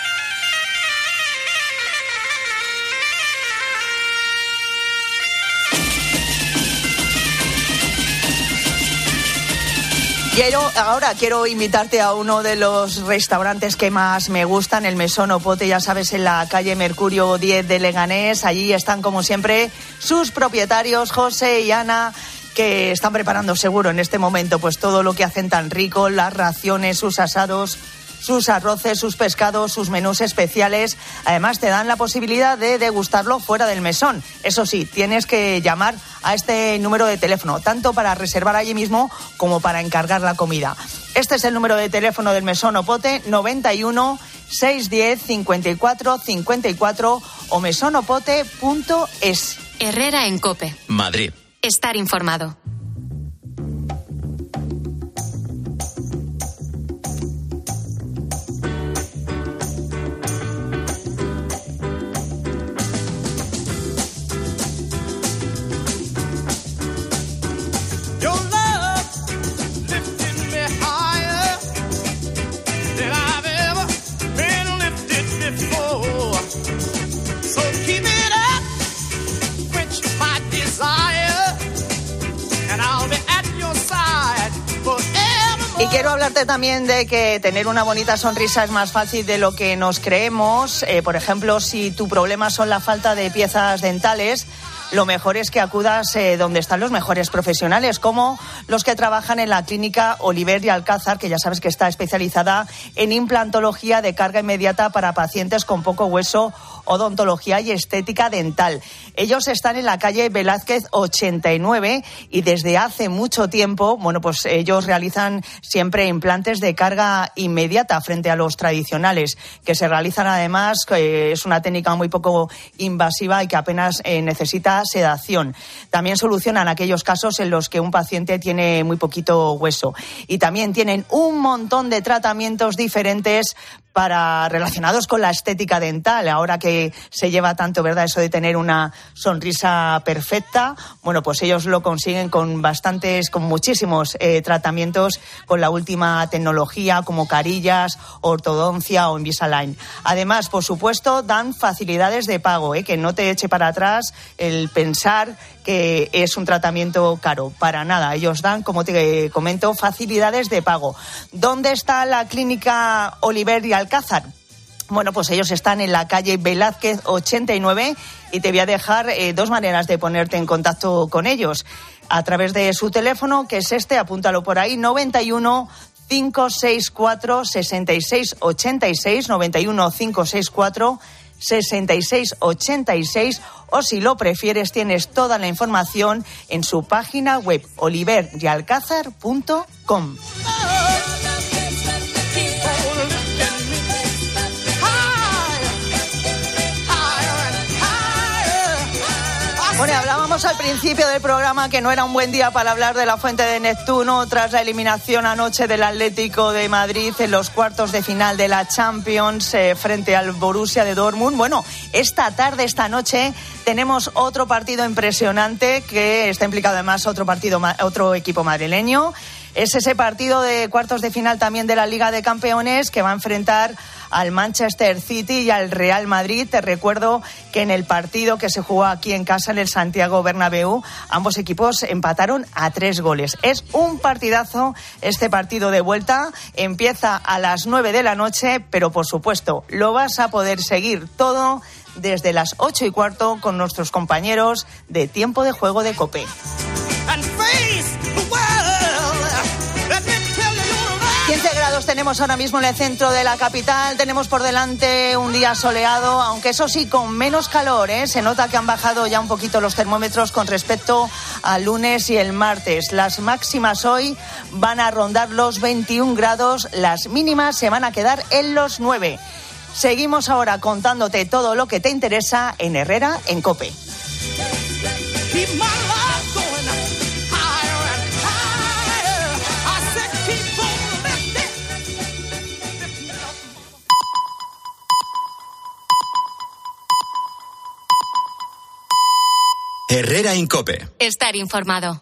Quiero, ahora quiero invitarte a uno de los restaurantes que más me gustan, el Mesón Opote, ya sabes, en la calle Mercurio diez de Leganés. Allí están, como siempre, sus propietarios, José y Ana, que están preparando seguro en este momento pues todo lo que hacen tan rico, las raciones, sus asados, sus arroces, sus pescados, sus menús especiales. Además, te dan la posibilidad de degustarlo fuera del mesón. Eso sí, tienes que llamar a este número de teléfono, tanto para reservar allí mismo como para encargar la comida. Este es el número de teléfono del Mesón Opote, noventa y uno, seiscientos diez, cincuenta y cuatro cincuenta y cuatro o mesón opote punto es. Herrera en COPE. Madrid. Estar informado. Y quiero hablarte también de que tener una bonita sonrisa es más fácil de lo que nos creemos. Eh, por ejemplo, si tu problema son la falta de piezas dentales, lo mejor es que acudas eh, donde están los mejores profesionales, como los que trabajan en la clínica Oliver y Alcázar, que ya sabes que está especializada en implantología de carga inmediata para pacientes con poco hueso, odontología y estética dental. Ellos están en la calle Velázquez ochenta y nueve y desde hace mucho tiempo, bueno, pues ellos realizan siempre implantes de carga inmediata frente a los tradicionales, que se realizan además, eh, es una técnica muy poco invasiva y que apenas eh, necesita sedación. También solucionan aquellos casos en los que un paciente tiene muy poquito hueso. Y también tienen un montón de tratamientos diferentes para relacionados con la estética dental, ahora que se lleva tanto, ¿verdad?, eso de tener una sonrisa perfecta. Bueno, pues ellos lo consiguen con bastantes, con muchísimos eh, tratamientos con la última tecnología, como carillas, ortodoncia o Invisalign. Además, por supuesto, dan facilidades de pago, ¿eh? Que no te eche para atrás el pensar que es un tratamiento caro. Para nada, ellos dan, como te comento, facilidades de pago. ¿Dónde está la clínica Oliver y Alcázar? Bueno, pues ellos están en la calle Velázquez ochenta y nueve y te voy a dejar eh, dos maneras de ponerte en contacto con ellos. A través de su teléfono, que es este, apúntalo por ahí, noventa y uno, cinco seis cuatro, sesenta y seis ochenta y seis, noventa y uno, cinco seis cuatro, sesenta y seis ochenta y seis, o si lo prefieres tienes toda la información en su página web oliver y alcázar punto com. Bueno, hablábamos al principio del programa que no era un buen día para hablar de la Fuente de Neptuno tras la eliminación anoche del Atlético de Madrid en los cuartos de final de la Champions eh, frente al Borussia de Dortmund. Bueno, esta tarde, esta noche, tenemos otro partido impresionante que está implicado además otro partido, otro equipo madrileño. Es ese partido de cuartos de final también de la Liga de Campeones que va a enfrentar al Manchester City y al Real Madrid. Te recuerdo que en el partido que se jugó aquí en casa, en el Santiago Bernabéu, ambos equipos empataron a tres goles. Es un partidazo este partido de vuelta. Empieza a las nueve de la noche, pero por supuesto lo vas a poder seguir todo desde las ocho y cuarto con nuestros compañeros de Tiempo de Juego de COPE. quince grados tenemos ahora mismo en el centro de la capital. Tenemos por delante un día soleado, aunque eso sí, con menos calor, ¿eh? Se nota que han bajado ya un poquito los termómetros con respecto al lunes y el martes. Las máximas hoy van a rondar los veintiún grados, las mínimas se van a quedar en los nueve. Seguimos ahora contándote todo lo que te interesa en Herrera en COPE. Herrera en COPE. Estar informado.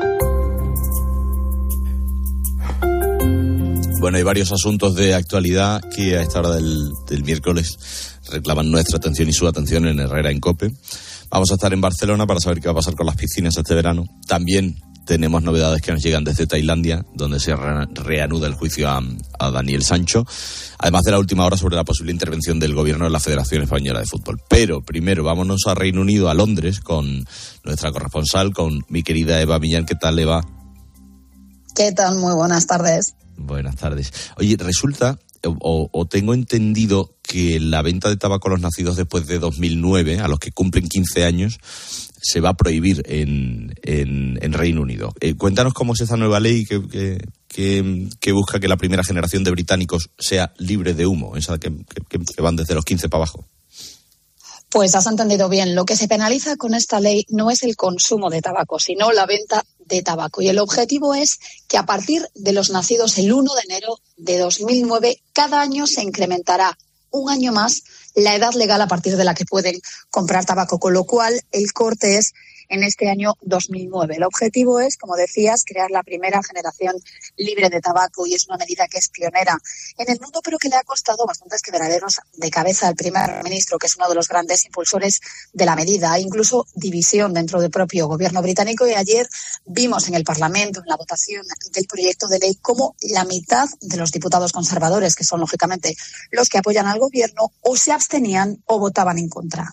Bueno, hay varios asuntos de actualidad que a esta hora del, del miércoles reclaman nuestra atención y su atención en Herrera en COPE. Vamos a estar en Barcelona para saber qué va a pasar con las piscinas este verano. También tenemos novedades que nos llegan desde Tailandia, donde se re- reanuda el juicio a, a Daniel Sancho, además de la última hora sobre la posible intervención del gobierno en la Federación Española de Fútbol. Pero primero vámonos a Reino Unido, a Londres, con nuestra corresponsal, con mi querida Eva Millán. ¿Qué tal, Eva? ¿Qué tal? Muy buenas tardes. Buenas tardes. Oye, resulta, o, o tengo entendido que la venta de tabaco a los nacidos después de dos mil nueve, a los que cumplen quince años, se va a prohibir en, en, en Reino Unido. Eh, cuéntanos cómo es esta nueva ley que, que, que, que busca que la primera generación de británicos sea libre de humo, esa que, que, que van desde los quince para abajo. Pues has entendido bien. Lo que se penaliza con esta ley no es el consumo de tabaco, sino la venta de tabaco. Y el objetivo es que a partir de los nacidos el uno de enero de dos mil nueve, cada año se incrementará un año más la edad legal a partir de la que pueden comprar tabaco, con lo cual el corte es en este año dos mil nueve. El objetivo es, como decías, crear la primera generación libre de tabaco, y es una medida que es pionera en el mundo, pero que le ha costado bastantes quebraderos de cabeza al primer ministro, que es uno de los grandes impulsores de la medida. Hay incluso división dentro del propio gobierno británico, y ayer vimos en el Parlamento, en la votación del proyecto de ley, cómo la mitad de los diputados conservadores, que son lógicamente los que apoyan al gobierno, o se abstenían o votaban en contra.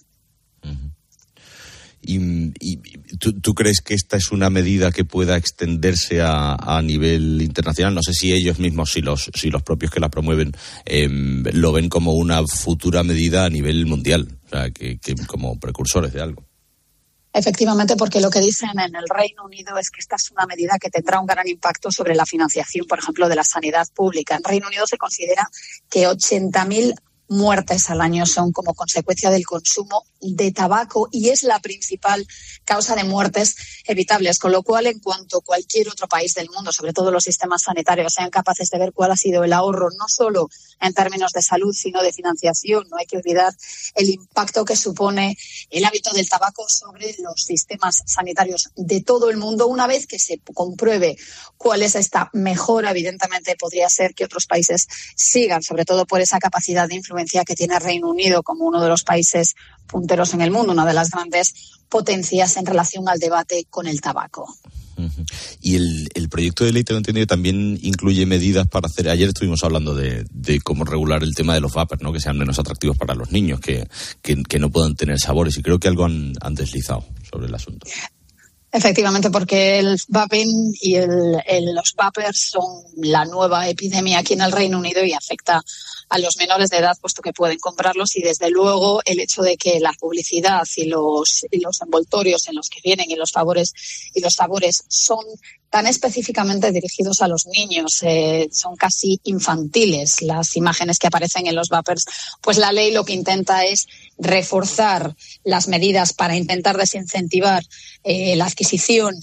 ¿Y, y ¿tú, tú crees que esta es una medida que pueda extenderse a, a nivel internacional? No sé si ellos mismos, si los, si los propios que la promueven, eh, lo ven como una futura medida a nivel mundial, o sea, que, que como precursores de algo. Efectivamente, porque lo que dicen en el Reino Unido es que esta es una medida que tendrá un gran impacto sobre la financiación, por ejemplo, de la sanidad pública. En Reino Unido se considera que ochenta mil muertes al año son como consecuencia del consumo de tabaco, y es la principal causa de muertes evitables, con lo cual, en cuanto cualquier otro país del mundo, sobre todo los sistemas sanitarios, sean capaces de ver cuál ha sido el ahorro, no solo en términos de salud, sino de financiación, no hay que olvidar el impacto que supone el hábito del tabaco sobre los sistemas sanitarios de todo el mundo. Una vez que se compruebe cuál es esta mejora, evidentemente podría ser que otros países sigan, sobre todo por esa capacidad de influencia que tiene Reino Unido como uno de los países punteros en el mundo, una de las grandes potencias en relación al debate con el tabaco. Uh-huh. Y el, el proyecto de ley, tengo entendido, también incluye medidas para hacer... Ayer estuvimos hablando de, de cómo regular el tema de los vapers, ¿no? Que sean menos atractivos para los niños, que, que, que no puedan tener sabores, y creo que algo han, han deslizado sobre el asunto. Efectivamente, porque el vaping y el, el, los vapers son la nueva epidemia aquí en el Reino Unido y afecta a los menores de edad, puesto que pueden comprarlos, y desde luego el hecho de que la publicidad y los, y los envoltorios en los que vienen y los sabores y los sabores son tan específicamente dirigidos a los niños, eh, son casi infantiles las imágenes que aparecen en los vapers, pues la ley lo que intenta es reforzar las medidas para intentar desincentivar eh, la adquisición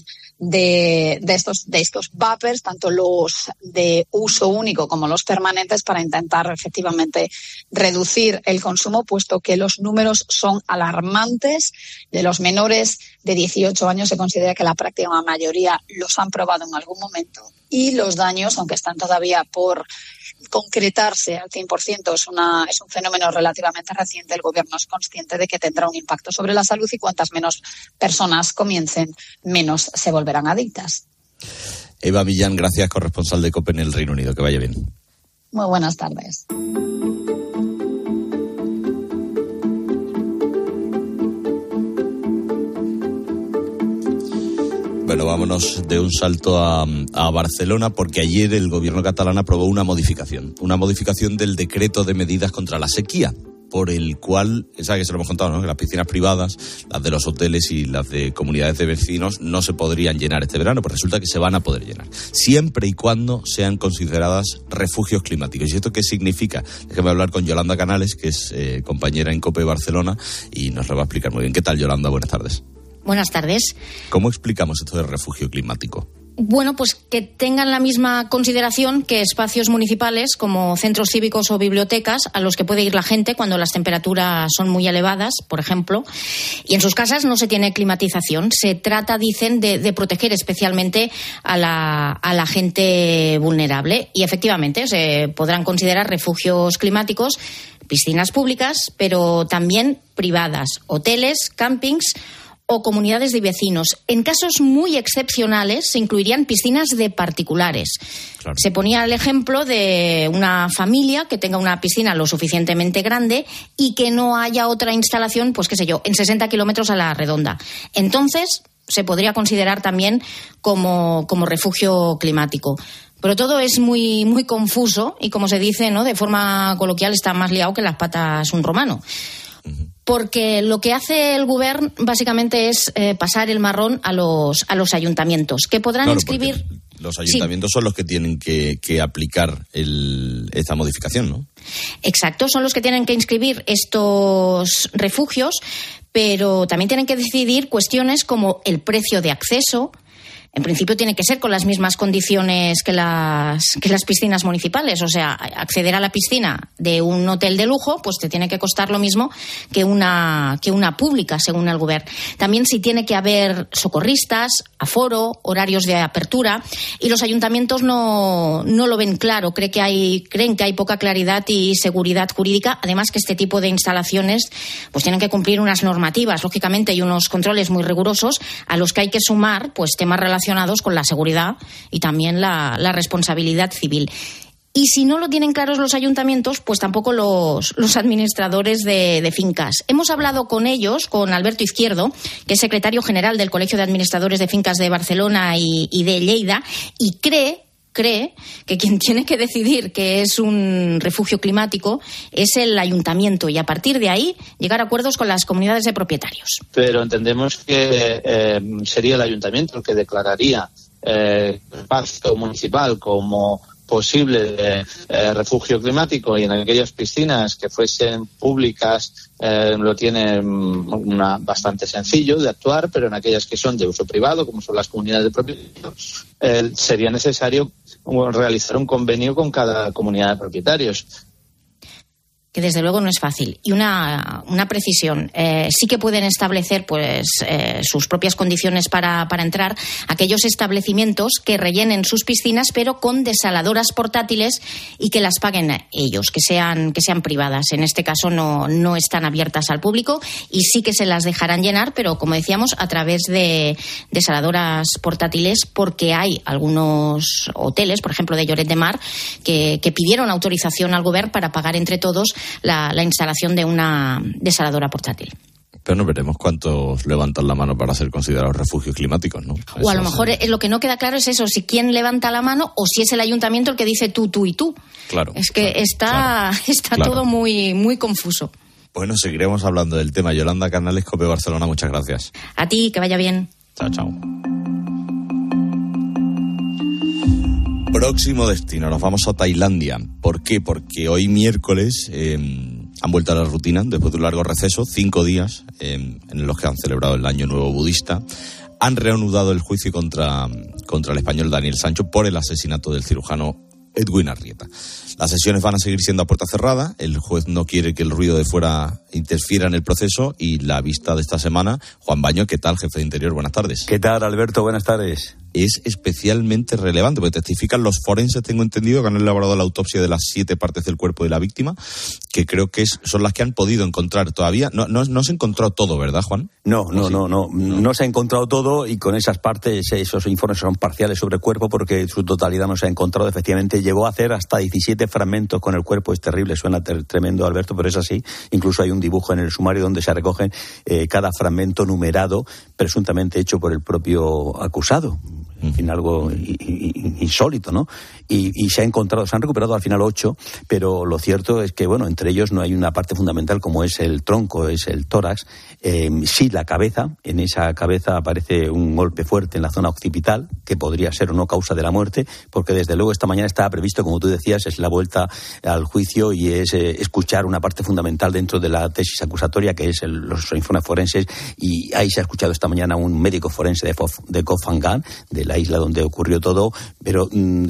de, de estos de estos vapers, tanto los de uso único como los permanentes, para intentar efectivamente reducir el consumo, puesto que los números son alarmantes. De los menores de dieciocho años se considera que la práctica mayoría los han probado en algún momento, y los daños, aunque están todavía por concretarse al cien por ciento, es, una, es un fenómeno relativamente reciente, el Gobierno es consciente de que tendrá un impacto sobre la salud y cuantas menos personas comiencen, menos se volverán adictas. Eva Millán, gracias, corresponsal de COPE en el Reino Unido. Que vaya bien. Muy buenas tardes. Bueno, vámonos de un salto a, a Barcelona, porque ayer el gobierno catalán aprobó una modificación, una modificación del decreto de medidas contra la sequía, por el cual, esa que se lo hemos contado, ¿no?, que las piscinas privadas, las de los hoteles y las de comunidades de vecinos no se podrían llenar este verano, pues resulta que se van a poder llenar, siempre y cuando sean consideradas refugios climáticos. ¿Y esto qué significa? Déjame hablar con Yolanda Canales, que es eh, compañera en COPE Barcelona, y nos lo va a explicar muy bien. ¿Qué tal, Yolanda? Buenas tardes. Buenas tardes. ¿Cómo explicamos esto de refugio climático? Bueno, pues que tengan la misma consideración que espacios municipales como centros cívicos o bibliotecas a los que puede ir la gente cuando las temperaturas son muy elevadas, por ejemplo, y en sus casas no se tiene climatización. Se trata, dicen, de, de proteger especialmente a la, a la gente vulnerable, y efectivamente se podrán considerar refugios climáticos piscinas públicas, pero también privadas, hoteles, campings o comunidades de vecinos. En casos muy excepcionales se incluirían piscinas de particulares. Claro. Se ponía el ejemplo de una familia que tenga una piscina lo suficientemente grande y que no haya otra instalación, pues qué sé yo, en sesenta kilómetros a la redonda. Entonces se podría considerar también como, como refugio climático. Pero todo es muy, muy confuso y, como se dice, ¿no?, de forma coloquial, está más liado que las patas un romano. Porque lo que hace el Govern básicamente es eh, pasar el marrón a los a los ayuntamientos, que podrán claro, inscribir. Los ayuntamientos sí. son los que tienen que, que aplicar el, esta modificación, ¿no? Exacto, son los que tienen que inscribir estos refugios, pero también tienen que decidir cuestiones como el precio de acceso. En principio tiene que ser con las mismas condiciones que las que las piscinas municipales. O sea, acceder a la piscina de un hotel de lujo, pues te tiene que costar lo mismo que una que una pública, según el Govern. También si tiene que haber socorristas, aforo, horarios de apertura. Y los ayuntamientos no, no lo ven claro. Creen que hay, creen que hay poca claridad y seguridad jurídica. Además que este tipo de instalaciones pues tienen que cumplir unas normativas, lógicamente, y unos controles muy rigurosos a los que hay que sumar pues temas relacionados relacionados con la seguridad y también la, la responsabilidad civil. Y si no lo tienen claros los ayuntamientos, pues tampoco los, los administradores de, de fincas. Hemos hablado con ellos, con Alberto Izquierdo, que es secretario general del Colegio de Administradores de Fincas de Barcelona y, y de Lleida, y cree cree que quien tiene que decidir que es un refugio climático es el ayuntamiento, y a partir de ahí llegar a acuerdos con las comunidades de propietarios. Pero entendemos que eh, sería el ayuntamiento el que declararía eh, el espacio municipal como posible de eh, refugio climático, y en aquellas piscinas que fuesen públicas eh, lo tienen una, bastante sencillo de actuar, pero en aquellas que son de uso privado, como son las comunidades de propietarios, eh, sería necesario realizar un convenio con cada comunidad de propietarios. Que desde luego no es fácil. Y una, una precisión, eh, sí que pueden establecer pues eh, sus propias condiciones para, para entrar aquellos establecimientos que rellenen sus piscinas, pero con desaladoras portátiles y que las paguen ellos, que sean, que sean privadas. En este caso no, no están abiertas al público y sí que se las dejarán llenar, pero como decíamos, a través de desaladoras portátiles, porque hay algunos hoteles, por ejemplo de Lloret de Mar, que, que pidieron autorización al Govern para pagar entre todos La, la instalación de una desaladora portátil. Pero no veremos cuántos levantan la mano para ser considerados refugios climáticos, ¿no? O a lo mejor sí. Lo que no queda claro es eso, si quién levanta la mano o si es el ayuntamiento el que dice tú, tú y tú. Claro. Es que claro, está, claro, está claro. todo muy, muy confuso. Bueno, seguiremos hablando del tema. Yolanda Canales, COPE Barcelona, muchas gracias. A ti, que vaya bien. Chao, chao. Próximo destino, nos vamos a Tailandia. ¿Por qué? Porque hoy miércoles eh, han vuelto a la rutina después de un largo receso, cinco días eh, en los que han celebrado el Año Nuevo Budista. Han reanudado el juicio contra, contra el español Daniel Sancho por el asesinato del cirujano Edwin Arrieta. Las sesiones van a seguir siendo a puerta cerrada. El juez no quiere que el ruido de fuera interfiera en el proceso, y la vista de esta semana, Juan Baño, ¿qué tal, jefe de Interior? Buenas tardes. ¿Qué tal, Alberto? Buenas tardes. es especialmente relevante, porque testifican los forenses, tengo entendido, que han elaborado la autopsia de las siete partes del cuerpo de la víctima, que creo que es, son las que han podido encontrar todavía. No, no, no se encontró todo, ¿verdad, Juan? No, no, sí? no, no, no, no se ha encontrado todo, y con esas partes, esos informes son parciales sobre el cuerpo, porque su totalidad no se ha encontrado. Efectivamente, llegó a hacer hasta diecisiete fragmentos con el cuerpo. Es terrible, suena ter- tremendo, Alberto, pero es así. Incluso hay un dibujo en el sumario donde se recogen eh, cada fragmento numerado, presuntamente hecho por el propio acusado. En fin, algo insólito, ¿no? Y, y se ha encontrado, se han recuperado al final ocho, pero lo cierto es que, bueno, entre ellos no hay una parte fundamental como es el tronco, es el tórax, eh, sí la cabeza. En esa cabeza aparece un golpe fuerte en la zona occipital, que podría ser o no causa de la muerte, porque desde luego esta mañana estaba previsto, como tú decías, es la vuelta al juicio y es eh, escuchar una parte fundamental dentro de la tesis acusatoria, que es el, los informes forenses, y ahí se ha escuchado esta mañana un médico forense de, Fof, de Koh Phangan, de la isla donde ocurrió todo, pero mmm,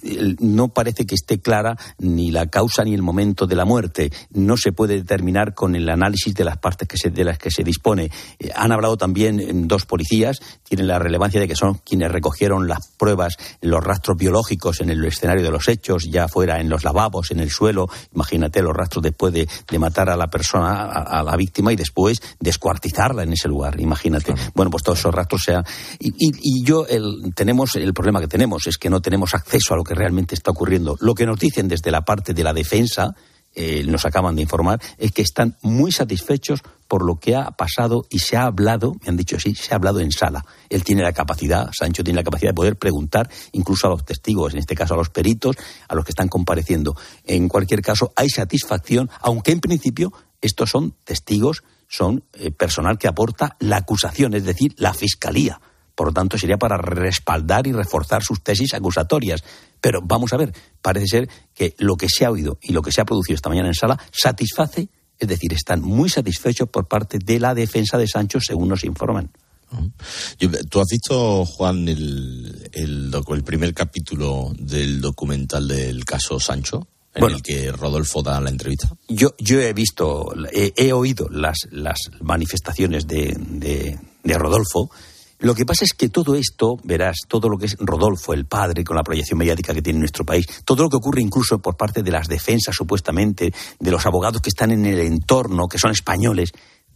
no parece que esté clara ni la causa ni el momento de la muerte. No se puede determinar con el análisis de las partes que se, de las que se dispone. Eh, han hablado también dos policías, tienen la relevancia de que son quienes recogieron las pruebas, los rastros biológicos en el escenario de los hechos, ya fuera en los lavabos, en el suelo. Imagínate los rastros después de, de matar a la persona, a, a la víctima, y después descuartizarla en ese lugar. Imagínate. Claro. Bueno, pues todos esos rastros sean... Y, y, y yo... El, tenemos el problema que tenemos es que no tenemos acceso a lo que realmente está ocurriendo. Lo que nos dicen desde la parte de la defensa, eh, nos acaban de informar, es que están muy satisfechos por lo que ha pasado y se ha hablado, me han dicho así, se ha hablado en sala. Él tiene la capacidad, Sancho tiene la capacidad de poder preguntar incluso a los testigos, en este caso a los peritos, a los que están compareciendo. En cualquier caso, hay satisfacción, aunque en principio estos son testigos, son eh, personal que aporta la acusación, es decir, la fiscalía. Por lo tanto, sería para respaldar y reforzar sus tesis acusatorias. Pero vamos a ver, parece ser que lo que se ha oído y lo que se ha producido esta mañana en sala satisface, es decir, están muy satisfechos por parte de la defensa de Sancho, según nos informan. ¿Tú has visto, Juan, el, el, el primer capítulo del documental del caso Sancho? En bueno, el que Rodolfo da la entrevista. Yo, yo he visto, he, he oído las, las manifestaciones de, de, de Rodolfo. Lo que pasa es que todo esto, verás, todo lo que es Rodolfo, el padre, con la proyección mediática que tiene nuestro país, todo lo que ocurre incluso por parte de las defensas, supuestamente, de los abogados que están en el entorno, que son españoles,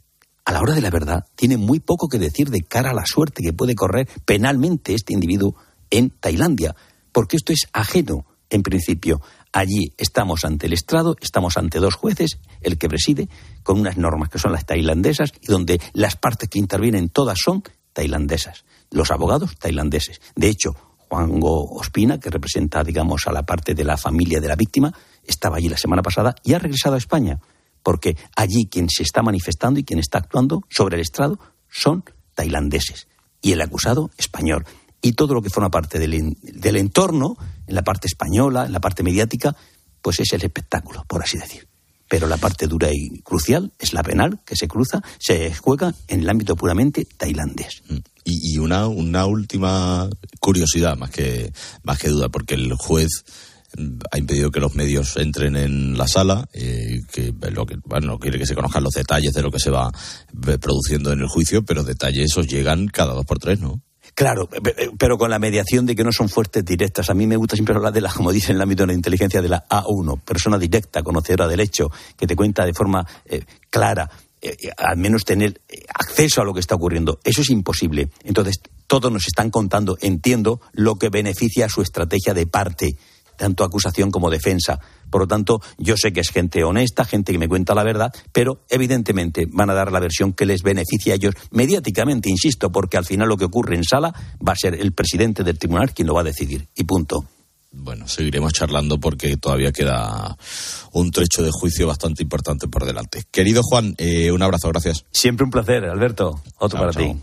a la hora de la verdad, tiene muy poco que decir de cara a la suerte que puede correr penalmente este individuo en Tailandia, porque esto es ajeno, en principio. Allí estamos ante el estrado, estamos ante dos jueces, el que preside, con unas normas que son las tailandesas, y donde las partes que intervienen todas son tailandesas, los abogados tailandeses. De hecho, Juanjo Ospina, que representa, digamos, a la parte de la familia de la víctima, estaba allí la semana pasada y ha regresado a España, porque allí quien se está manifestando y quien está actuando sobre el estrado son tailandeses, y el acusado español. Y todo lo que forma parte del, del entorno, en la parte española, en la parte mediática, pues es el espectáculo, por así decir. Pero la parte dura y crucial es la penal, que se cruza, se juega en el ámbito puramente tailandés. Y, y una, una última curiosidad, más que, más que duda, porque el juez ha impedido que los medios entren en la sala, eh, que, lo que bueno, no quiere que se conozcan los detalles de lo que se va produciendo en el juicio, pero detalles esos llegan cada dos por tres, ¿no? Claro, pero con la mediación de que no son fuertes directas. A mí me gusta siempre hablar de la, como dice en el ámbito de la inteligencia, de la A uno, persona directa, conocedora del hecho, que te cuenta de forma eh, clara, eh, al menos tener acceso a lo que está ocurriendo. Eso es imposible. Entonces, todos nos están contando, entiendo, lo que beneficia a su estrategia de parte, tanto acusación como defensa. Por lo tanto, yo sé que es gente honesta, gente que me cuenta la verdad, pero evidentemente van a dar la versión que les beneficia a ellos mediáticamente, insisto, porque al final lo que ocurre en sala va a ser el presidente del tribunal quien lo va a decidir, y punto. Bueno, seguiremos charlando porque todavía queda un trecho de juicio bastante importante por delante. Querido Juan, eh, un abrazo, gracias. Siempre un placer, Alberto. Otro chao, para chao. ti.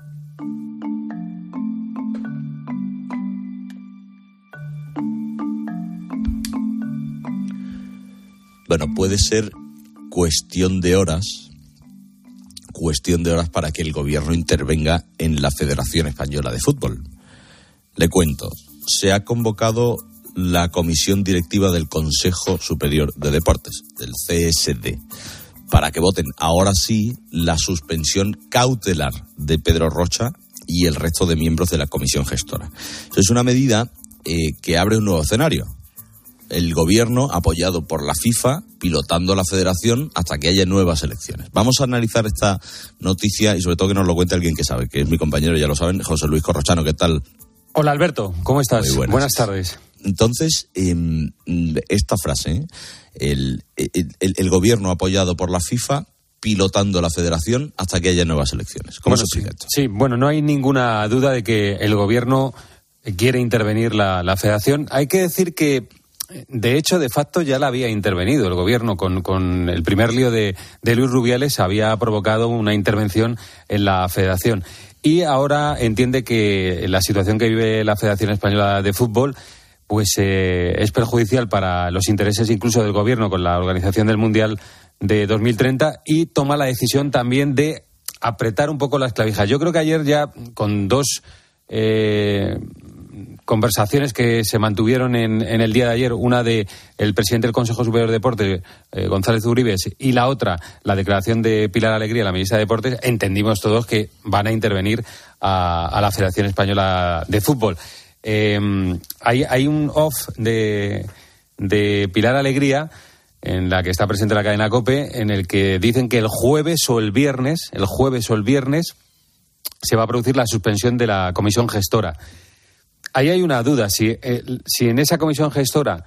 Bueno, puede ser cuestión de horas, cuestión de horas para que el gobierno intervenga en la Federación Española de Fútbol. Le cuento, se ha convocado la comisión directiva del Consejo Superior de Deportes, del C S D, para que voten ahora sí la suspensión cautelar de Pedro Rocha y el resto de miembros de la comisión gestora. Es una medida eh, que abre un nuevo escenario. El gobierno, apoyado por la FIFA, pilotando la federación hasta que haya nuevas elecciones. Vamos a analizar esta noticia y sobre todo que nos lo cuente alguien que sabe, que es mi compañero, ya lo saben, José Luis Corrochano. ¿Qué tal? Hola Alberto, ¿cómo estás? Muy buenas. Buenas tardes. Entonces, eh, esta frase, el, el, el gobierno apoyado por la FIFA pilotando la federación hasta que haya nuevas elecciones. ¿Cómo bueno, se explica esto? Sí, bueno, no hay ninguna duda de que el gobierno quiere intervenir la, la federación. Hay que decir que, de hecho, de facto ya la había intervenido el gobierno. Con, con el primer lío de, de Luis Rubiales había provocado una intervención en la federación. Y ahora entiende que la situación que vive la Federación Española de Fútbol pues eh, es perjudicial para los intereses incluso del gobierno con la organización del Mundial de dos mil treinta y toma la decisión también de apretar un poco las clavijas. Yo creo que ayer ya con dos eh, conversaciones que se mantuvieron en, en el día de ayer, una de el presidente del Consejo Superior de Deportes, eh, González Uribes, y la otra, la declaración de Pilar Alegría, la ministra de Deportes, entendimos todos que van a intervenir a, a la Federación Española de Fútbol. Eh, hay, hay un off de, de Pilar Alegría en la que está presente la cadena COPE, en el que dicen que el jueves o el viernes, el jueves o el viernes, se va a producir la suspensión de la comisión gestora. Ahí hay una duda, si, eh, si en esa comisión gestora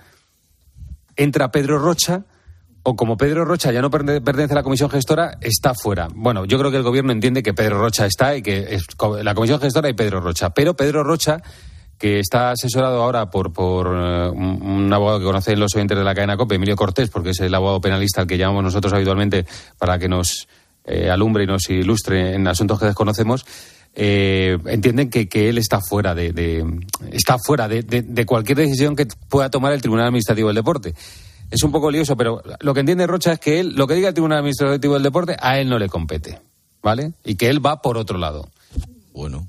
entra Pedro Rocha, o como Pedro Rocha ya no pertenece a la comisión gestora, está fuera. Bueno, yo creo que el gobierno entiende que Pedro Rocha está y que es la comisión gestora y Pedro Rocha. Pero Pedro Rocha, que está asesorado ahora por, por uh, un abogado que conocen los oyentes de la cadena COPE, Emilio Cortés, porque es el abogado penalista al que llamamos nosotros habitualmente para que nos eh, alumbre y nos ilustre en asuntos que desconocemos, eh, entienden que, que él está fuera de, de está fuera de, de, de cualquier decisión que pueda tomar el Tribunal Administrativo del Deporte. Es un poco lioso, pero lo que entiende Rocha es que él, lo que diga el Tribunal Administrativo del Deporte, a él no le compete, ¿vale? Y que él va por otro lado. Bueno.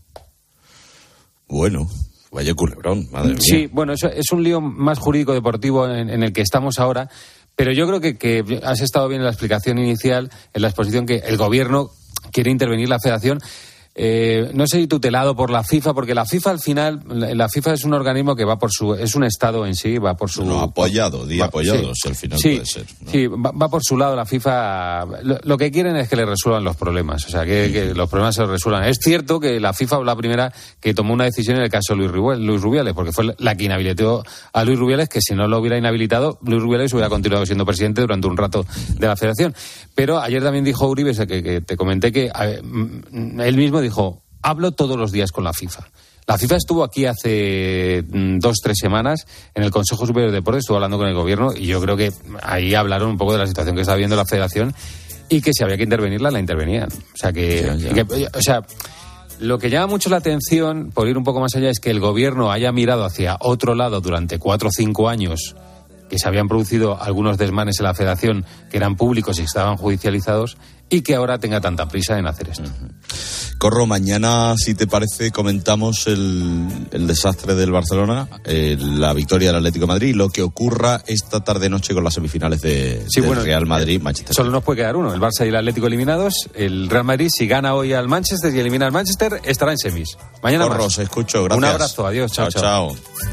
Bueno. Vaya culebrón, madre mía. Sí, bueno, eso es un lío más jurídico-deportivo en, en el que estamos ahora, pero yo creo que, que has estado bien en la explicación inicial, en la exposición, que el gobierno quiere intervenir la federación. Eh, no sé si tutelado por la FIFA, porque la FIFA al final, la, la FIFA es un organismo que va por su, es un estado en sí, va por su... No, apoyado, di apoyado, sí, si al final sí, puede ser, ¿no? Sí, va, va por su lado la FIFA. Lo, lo que quieren es que le resuelvan los problemas, o sea, que, que los problemas se resuelvan. Es cierto que la FIFA fue la primera que tomó una decisión en el caso de Luis Rubiales, Luis Rubiales, porque fue la que inhabilitó a Luis Rubiales, que si no lo hubiera inhabilitado, Luis Rubiales hubiera continuado siendo presidente durante un rato de la federación. Pero ayer también dijo Uribes, que, que te comenté que a ver, él mismo dijo: hablo todos los días con la FIFA. La FIFA estuvo aquí hace dos, tres semanas en el Consejo Superior de Deportes, estuvo hablando con el gobierno y yo creo que ahí hablaron un poco de la situación que está viviendo la federación y que si había que intervenirla, la intervenían. O sea, que, ya, ya. que o sea, lo que llama mucho la atención, por ir un poco más allá, es que el gobierno haya mirado hacia otro lado durante cuatro o cinco años, que se habían producido algunos desmanes en la federación que eran públicos y estaban judicializados, y que ahora tenga tanta prisa en hacer esto. Uh-huh. Corro, mañana, si te parece, comentamos el, el desastre del Barcelona, eh, la victoria del Atlético de Madrid y lo que ocurra esta tarde-noche con las semifinales de, sí, del bueno, Real Madrid-Manchester. Solo nos puede quedar uno, el Barça y el Atlético eliminados. El Real Madrid, si gana hoy al Manchester y elimina al Manchester, estará en semis. Mañana Corro, más. se escucho, gracias. Un abrazo, adiós, chao, chao. chao.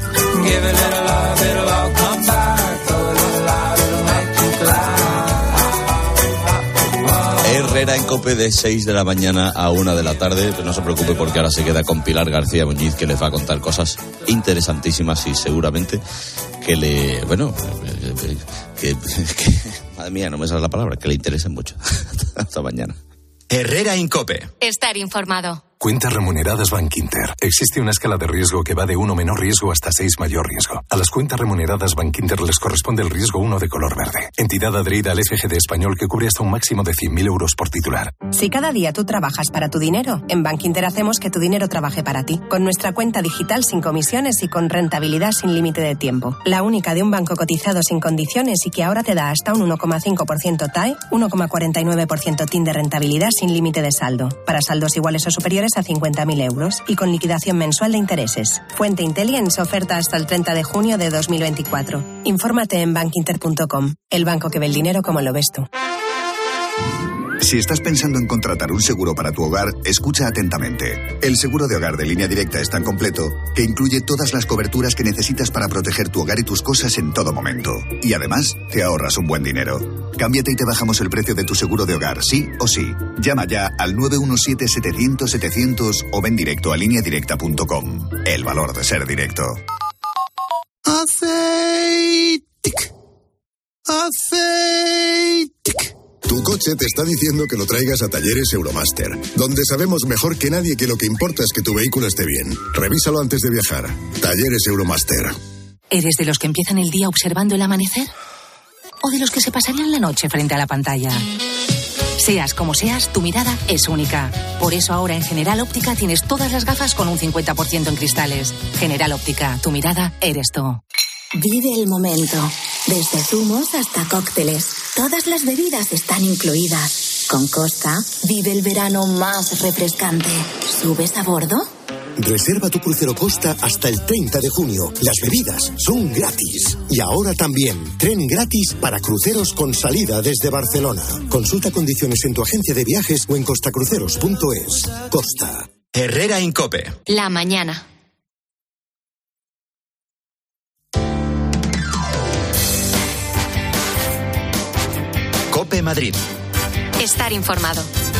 Herrera en COPE de seis de la mañana a una de la tarde, pero no se preocupe porque ahora se queda con Pilar García Muñiz, que les va a contar cosas interesantísimas y seguramente que le, bueno, que, que madre mía, no me sale la palabra, que le interesen mucho. Hasta mañana. Herrera en COPE. Estar informado. Cuentas remuneradas Bankinter. Existe una escala de riesgo que va de uno menor riesgo hasta seis mayor riesgo. A las cuentas remuneradas Bankinter les corresponde el riesgo uno de color verde. Entidad adherida al F G D español que cubre hasta un máximo de cien mil euros por titular. Si cada día tú trabajas para tu dinero, en Bankinter hacemos que tu dinero trabaje para ti. Con nuestra cuenta digital sin comisiones y con rentabilidad sin límite de tiempo. La única de un banco cotizado sin condiciones y que ahora te da hasta un uno coma cinco por ciento T A E, uno coma cuarenta y nueve por ciento T I N de rentabilidad sin límite de saldo. Para saldos iguales o superiores a cincuenta mil euros y con liquidación mensual de intereses. Fuente Intelligence, oferta hasta el treinta de junio de dos mil veinticuatro. Infórmate en bankinter punto com, el banco que ve el dinero como lo ves tú. Si estás pensando en contratar un seguro para tu hogar, escucha atentamente. El seguro de hogar de Línea Directa es tan completo que incluye todas las coberturas que necesitas para proteger tu hogar y tus cosas en todo momento. Y además, te ahorras un buen dinero. Cámbiate y te bajamos el precio de tu seguro de hogar, sí o sí. Llama ya al nueve uno siete, setecientos, setecientos o ven directo a línea directa punto com. El valor de ser directo. Aceitic. Aceitic. Tu coche te está diciendo que lo traigas a Talleres Euromaster, donde sabemos mejor que nadie que lo que importa es que tu vehículo esté bien. Revísalo antes de viajar. Talleres Euromaster. ¿Eres de los que empiezan el día observando el amanecer? ¿O de los que se pasarían la noche frente a la pantalla? Seas como seas, tu mirada es única. Por eso ahora en General Óptica tienes todas las gafas con un cincuenta por ciento en cristales. General Óptica, tu mirada eres tú. Vive el momento. Desde zumos hasta cócteles. Todas las bebidas están incluidas. Con Costa, vive el verano más refrescante. ¿Subes a bordo? Reserva tu crucero Costa hasta el treinta de junio. Las bebidas son gratis. Y ahora también, tren gratis para cruceros con salida desde Barcelona. Consulta condiciones en tu agencia de viajes o en costacruceros punto es. Costa. Herrera Incope. La mañana. Cope Madrid. Estar informado.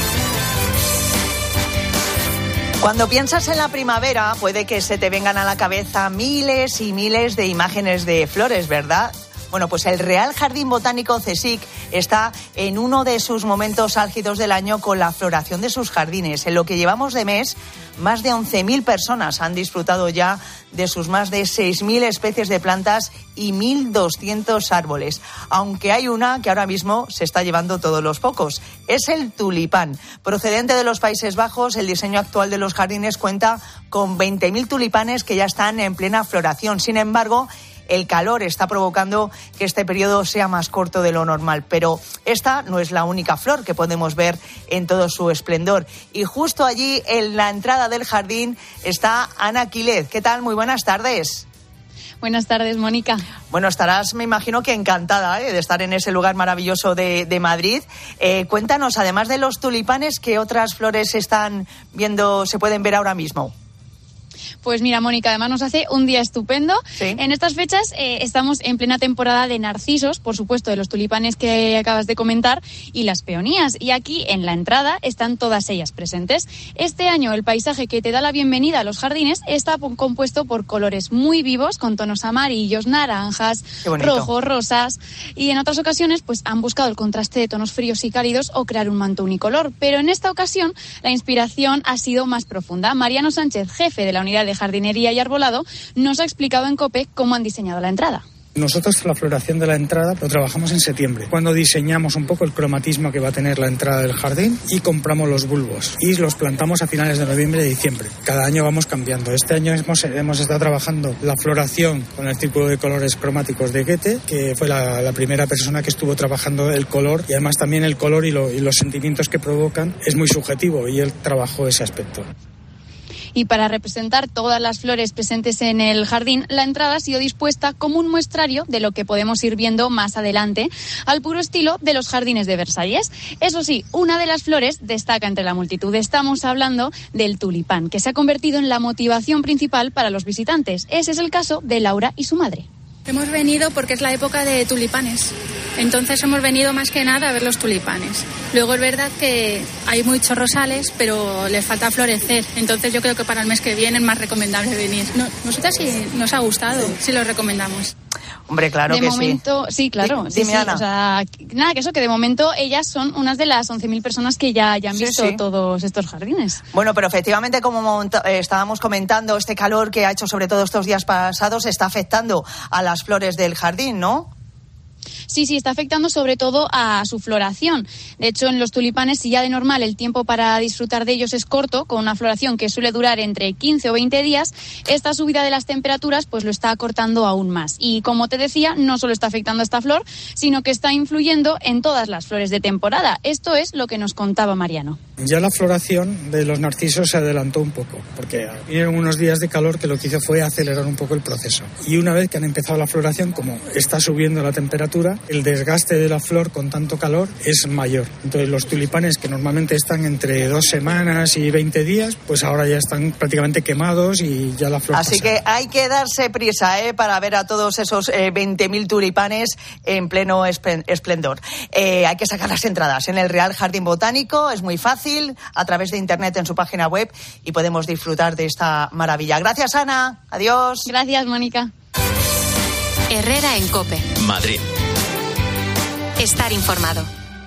Cuando piensas en la primavera, puede que se te vengan a la cabeza miles y miles de imágenes de flores, ¿verdad? Bueno, pues el Real Jardín Botánico CSIC está en uno de sus momentos álgidos del año con la floración de sus jardines. En lo que llevamos de mes, más de once mil personas han disfrutado ya de sus más de seis mil especies de plantas y mil doscientos árboles. Aunque hay una que ahora mismo se está llevando todos los focos. Es el tulipán. Procedente de los Países Bajos, el diseño actual de los jardines cuenta con veinte mil tulipanes que ya están en plena floración. Sin embargo, el calor está provocando que este periodo sea más corto de lo normal, pero esta no es la única flor que podemos ver en todo su esplendor. Y justo allí, en la entrada del jardín, está Ana Quílez. ¿Qué tal? Muy buenas tardes. Buenas tardes, Mónica. Bueno, estarás, me imagino que encantada ¿eh? de estar en ese lugar maravilloso de, de Madrid. Eh, cuéntanos, además de los tulipanes, ¿qué otras flores están viendo, se pueden ver ahora mismo? Pues mira, Mónica, además nos hace un día estupendo. ¿Sí? En estas fechas eh, estamos en plena temporada de narcisos, por supuesto, de los tulipanes que acabas de comentar, y las peonías. Y aquí, en la entrada, están todas ellas presentes. Este año, el paisaje que te da la bienvenida a los jardines está compuesto por colores muy vivos, con tonos amarillos, naranjas, rojos, rosas. Y en otras ocasiones, pues han buscado el contraste de tonos fríos y cálidos o crear un manto unicolor. Pero en esta ocasión, la inspiración ha sido más profunda. Mariano Sánchez, jefe de la unidad de jardinería y arbolado, nos ha explicado en COPE cómo han diseñado la entrada. Nosotros la floración de la entrada lo trabajamos en septiembre, cuando diseñamos un poco el cromatismo que va a tener la entrada del jardín y compramos los bulbos y los plantamos a finales de noviembre y diciembre. Cada año vamos cambiando. Este año hemos, hemos estado trabajando la floración con el círculo de colores cromáticos de Goethe, que fue la, la primera persona que estuvo trabajando el color, y además también el color y, lo, y los sentimientos que provocan es muy subjetivo, y él trabajó ese aspecto. Y para representar todas las flores presentes en el jardín, la entrada ha sido dispuesta como un muestrario de lo que podemos ir viendo más adelante, al puro estilo de los jardines de Versalles. Eso sí, una de las flores destaca entre la multitud. Estamos hablando del tulipán, que se ha convertido en la motivación principal para los visitantes. Ese es el caso de Laura y su madre. Hemos venido porque es la época de tulipanes, entonces hemos venido más que nada a ver los tulipanes. Luego es verdad que hay muchos rosales, pero les falta florecer, entonces yo creo que para el mes que viene es más recomendable venir. No, nosotras sí nos ha gustado, sí lo recomendamos. Hombre, claro de que momento, sí. sí, claro. Sí, dime, sí, Ana. O sea, nada, que eso, que de momento ellas son unas de las once mil personas que ya, ya han Sí, visto sí. todos estos jardines. Bueno, pero efectivamente, como monta- eh, estábamos comentando, este calor que ha hecho sobre todo estos días pasados está afectando a las flores del jardín, ¿no? Sí, sí, está afectando sobre todo a su floración. De hecho, en los tulipanes, si ya de normal el tiempo para disfrutar de ellos es corto, con una floración que suele durar entre quince o veinte días, esta subida de las temperaturas pues lo está acortando aún más. Y como te decía, no solo está afectando a esta flor, sino que está influyendo en todas las flores de temporada. Esto es lo que nos contaba Mariano. Ya la floración de los narcisos se adelantó un poco, porque vinieron unos días de calor que lo que hizo fue acelerar un poco el proceso. Y una vez que han empezado la floración, como está subiendo la temperatura, temperatura, el desgaste de la flor con tanto calor es mayor. Entonces los tulipanes que normalmente están entre dos semanas y veinte días, pues ahora ya están prácticamente quemados y ya la flor Así pasa. que hay que darse prisa ¿eh? para ver a todos esos eh, veinte mil tulipanes en pleno esplendor. Eh, hay que sacar las entradas en el Real Jardín Botánico, es muy fácil, a través de internet en su página web, y podemos disfrutar de esta maravilla. Gracias, Ana. Adiós. Gracias, Mónica. Herrera en COPE. Madrid. Estar informado.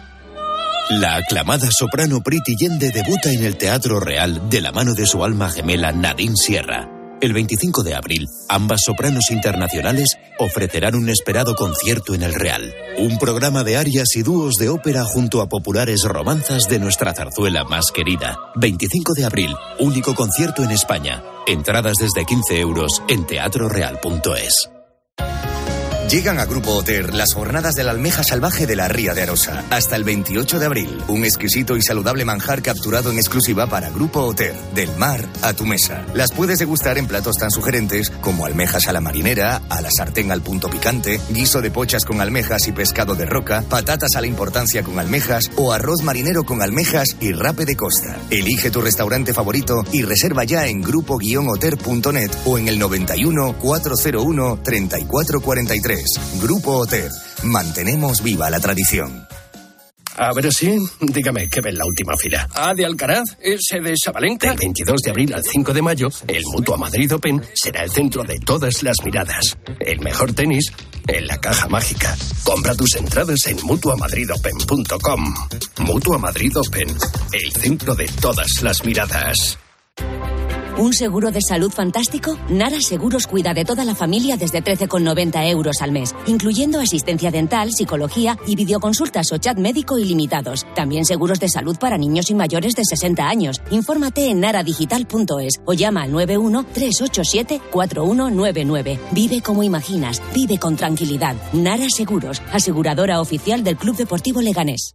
La aclamada soprano Priti Yende debuta en el Teatro Real de la mano de su alma gemela Nadine Sierra. El veinticinco de abril, ambas sopranos internacionales ofrecerán un esperado concierto en el Real. Un programa de arias y dúos de ópera junto a populares romanzas de nuestra zarzuela más querida. veinticinco de abril, único concierto en España. Entradas desde quince euros en teatro real punto es. Llegan a Grupo Oter las jornadas de la almeja salvaje de la Ría de Arosa. Hasta el veintiocho de abril, un exquisito y saludable manjar capturado en exclusiva para Grupo Oter. Del mar a tu mesa. Las puedes degustar en platos tan sugerentes como almejas a la marinera, a la sartén al punto picante, guiso de pochas con almejas y pescado de roca, patatas a la importancia con almejas o arroz marinero con almejas y rape de costa. Elige tu restaurante favorito y reserva ya en grupo guion oter punto net o en el noventa y uno, cuatrocientos uno, treinta y cuatro cuarenta y tres. Grupo Oter. Mantenemos viva la tradición. A ver si, dígame, ¿qué ve en la última fila? ¿A de Alcaraz? ¿Ese de Sabalenka? Del veintidós de abril al cinco de mayo, el Mutua Madrid Open será el centro de todas las miradas. El mejor tenis en la caja mágica. Compra tus entradas en mutua madrid open punto com. Mutua Madrid Open, el centro de todas las miradas. ¿Un seguro de salud fantástico? Nara Seguros cuida de toda la familia desde trece con noventa euros al mes, incluyendo asistencia dental, psicología y videoconsultas o chat médico ilimitados. También seguros de salud para niños y mayores de sesenta años. Infórmate en nara digital punto es o llama al nueve uno, tres ocho siete, cuatro uno nueve nueve. Vive como imaginas, vive con tranquilidad. Nara Seguros, aseguradora oficial del Club Deportivo Leganés.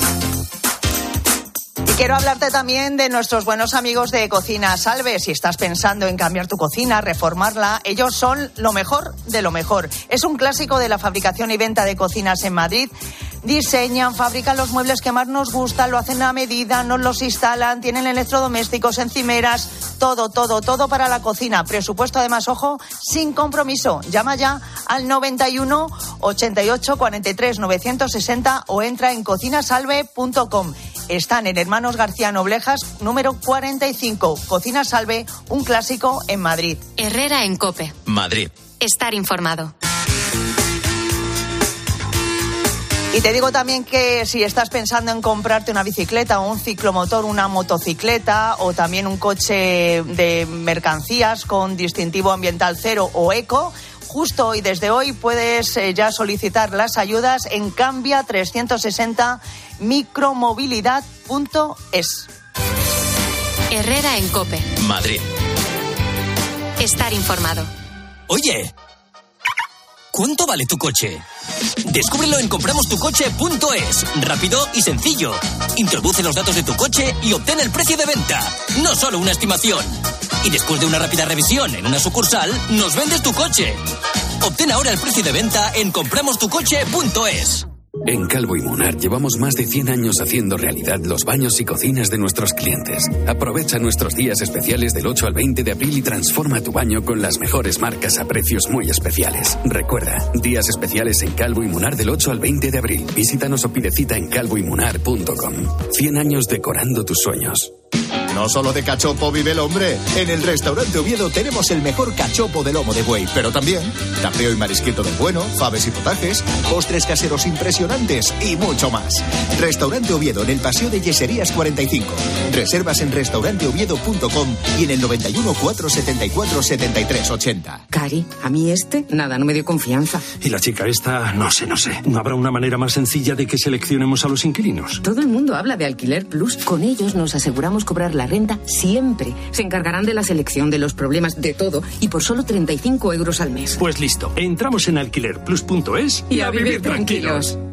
Quiero hablarte también de nuestros buenos amigos de Cocina Salve. Si estás pensando en cambiar tu cocina, reformarla, ellos son lo mejor de lo mejor. Es un clásico de la fabricación y venta de cocinas en Madrid. Diseñan, fabrican los muebles que más nos gustan, lo hacen a medida, nos los instalan, tienen electrodomésticos, encimeras, todo, todo, todo para la cocina. Presupuesto además, ojo, sin compromiso. Llama ya al noventa y uno, ochenta y ocho, cuarenta y tres, novecientos sesenta o entra en cocina salve punto com. Están en Hermanos García Noblejas, número cuarenta y cinco. Cocina Salve, un clásico en Madrid. Herrera en COPE. Madrid. Estar informado. Y te digo también que si estás pensando en comprarte una bicicleta o un ciclomotor, una motocicleta o también un coche de mercancías con distintivo ambiental cero o eco, justo hoy, desde hoy, puedes eh, ya solicitar las ayudas en Cambia trescientos sesenta micromovilidad punto es. Herrera en COPE. Madrid. Estar informado. Oye, ¿cuánto vale tu coche? Descúbrelo en compramos tu coche punto es. Rápido y sencillo. Introduce los datos de tu coche y obtén el precio de venta. No solo una estimación. Y después de una rápida revisión en una sucursal, nos vendes tu coche. Obtén ahora el precio de venta en compramos tu coche punto es. En Calvo y Munar llevamos más de cien años haciendo realidad los baños y cocinas de nuestros clientes. Aprovecha nuestros días especiales del ocho al veinte de abril y transforma tu baño con las mejores marcas a precios muy especiales. Recuerda, días especiales en Calvo y Munar del ocho al veinte de abril. Visítanos o pide cita en calvo y munar punto com. cien años decorando tus sueños. No solo de cachopo vive el hombre. En el restaurante Oviedo tenemos el mejor cachopo de lomo de buey, pero también tapeo y marisquito del bueno, faves y potajes, postres caseros impresionantes y mucho más. Restaurante Oviedo en el Paseo de Yeserías cuarenta y cinco. Reservas en restaurante oviedo punto com y en el noventa y uno, cuatrocientos setenta y cuatro, setenta y tres ochenta. Cari, a mí este, nada, no me dio confianza. Y la chica esta, no sé, no sé. ¿No habrá una manera más sencilla de que seleccionemos a los inquilinos? Todo el mundo habla de Alquiler Plus. Con ellos nos aseguramos cobrar la renta siempre. Se encargarán de la selección, de los problemas, de todo, y por solo treinta y cinco euros al mes. Pues listo, entramos en alquiler plus punto es y, y a vivir, vivir tranquilos. tranquilos.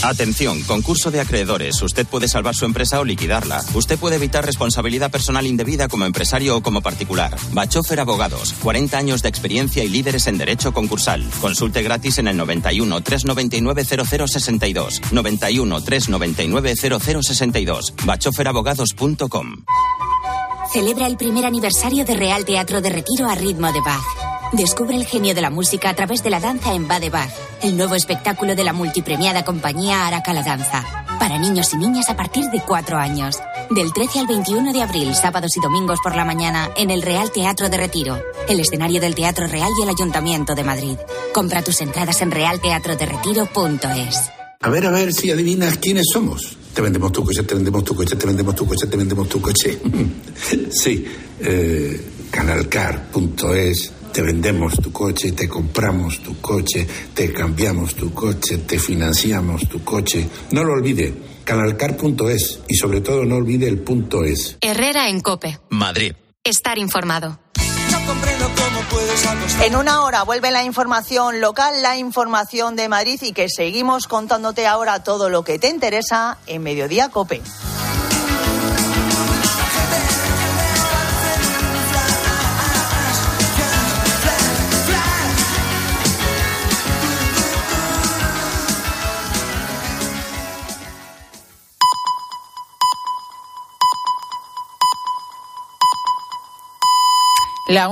Atención, concurso de acreedores. Usted puede salvar su empresa o liquidarla. Usted puede evitar responsabilidad personal indebida como empresario o como particular. Bachofer Abogados. cuarenta años de experiencia y líderes en derecho concursal. Consulte gratis en el noventa y uno, trescientos noventa y nueve, cero cero sesenta y dos. noventa y uno, trescientos noventa y nueve, cero cero sesenta y dos. bachofer abogados punto com. Celebra el primer aniversario de Real Teatro de Retiro a ritmo de Bach. Descubre el genio de la música a través de la danza en Va de Bach, el nuevo espectáculo de la multipremiada compañía Araca la Danza. Para niños y niñas a partir de cuatro años. Del trece al veintiuno de abril, sábados y domingos por la mañana, en el Real Teatro de Retiro, el escenario del Teatro Real y el Ayuntamiento de Madrid. Compra tus entradas en real teatro de retiro punto es. A ver, a ver si adivinas quiénes somos. Te vendemos tu coche, te vendemos tu coche, te vendemos tu coche, te vendemos tu coche. Sí, eh, canalcar punto es. Te vendemos tu coche, te compramos tu coche, te cambiamos tu coche, te financiamos tu coche. No lo olvide, canalcar punto es y sobre todo no olvide el punto es. Herrera en COPE. Madrid. Estar informado. En una hora vuelve la información local, la información de Madrid y que seguimos contándote ahora todo lo que te interesa en Mediodía COPE.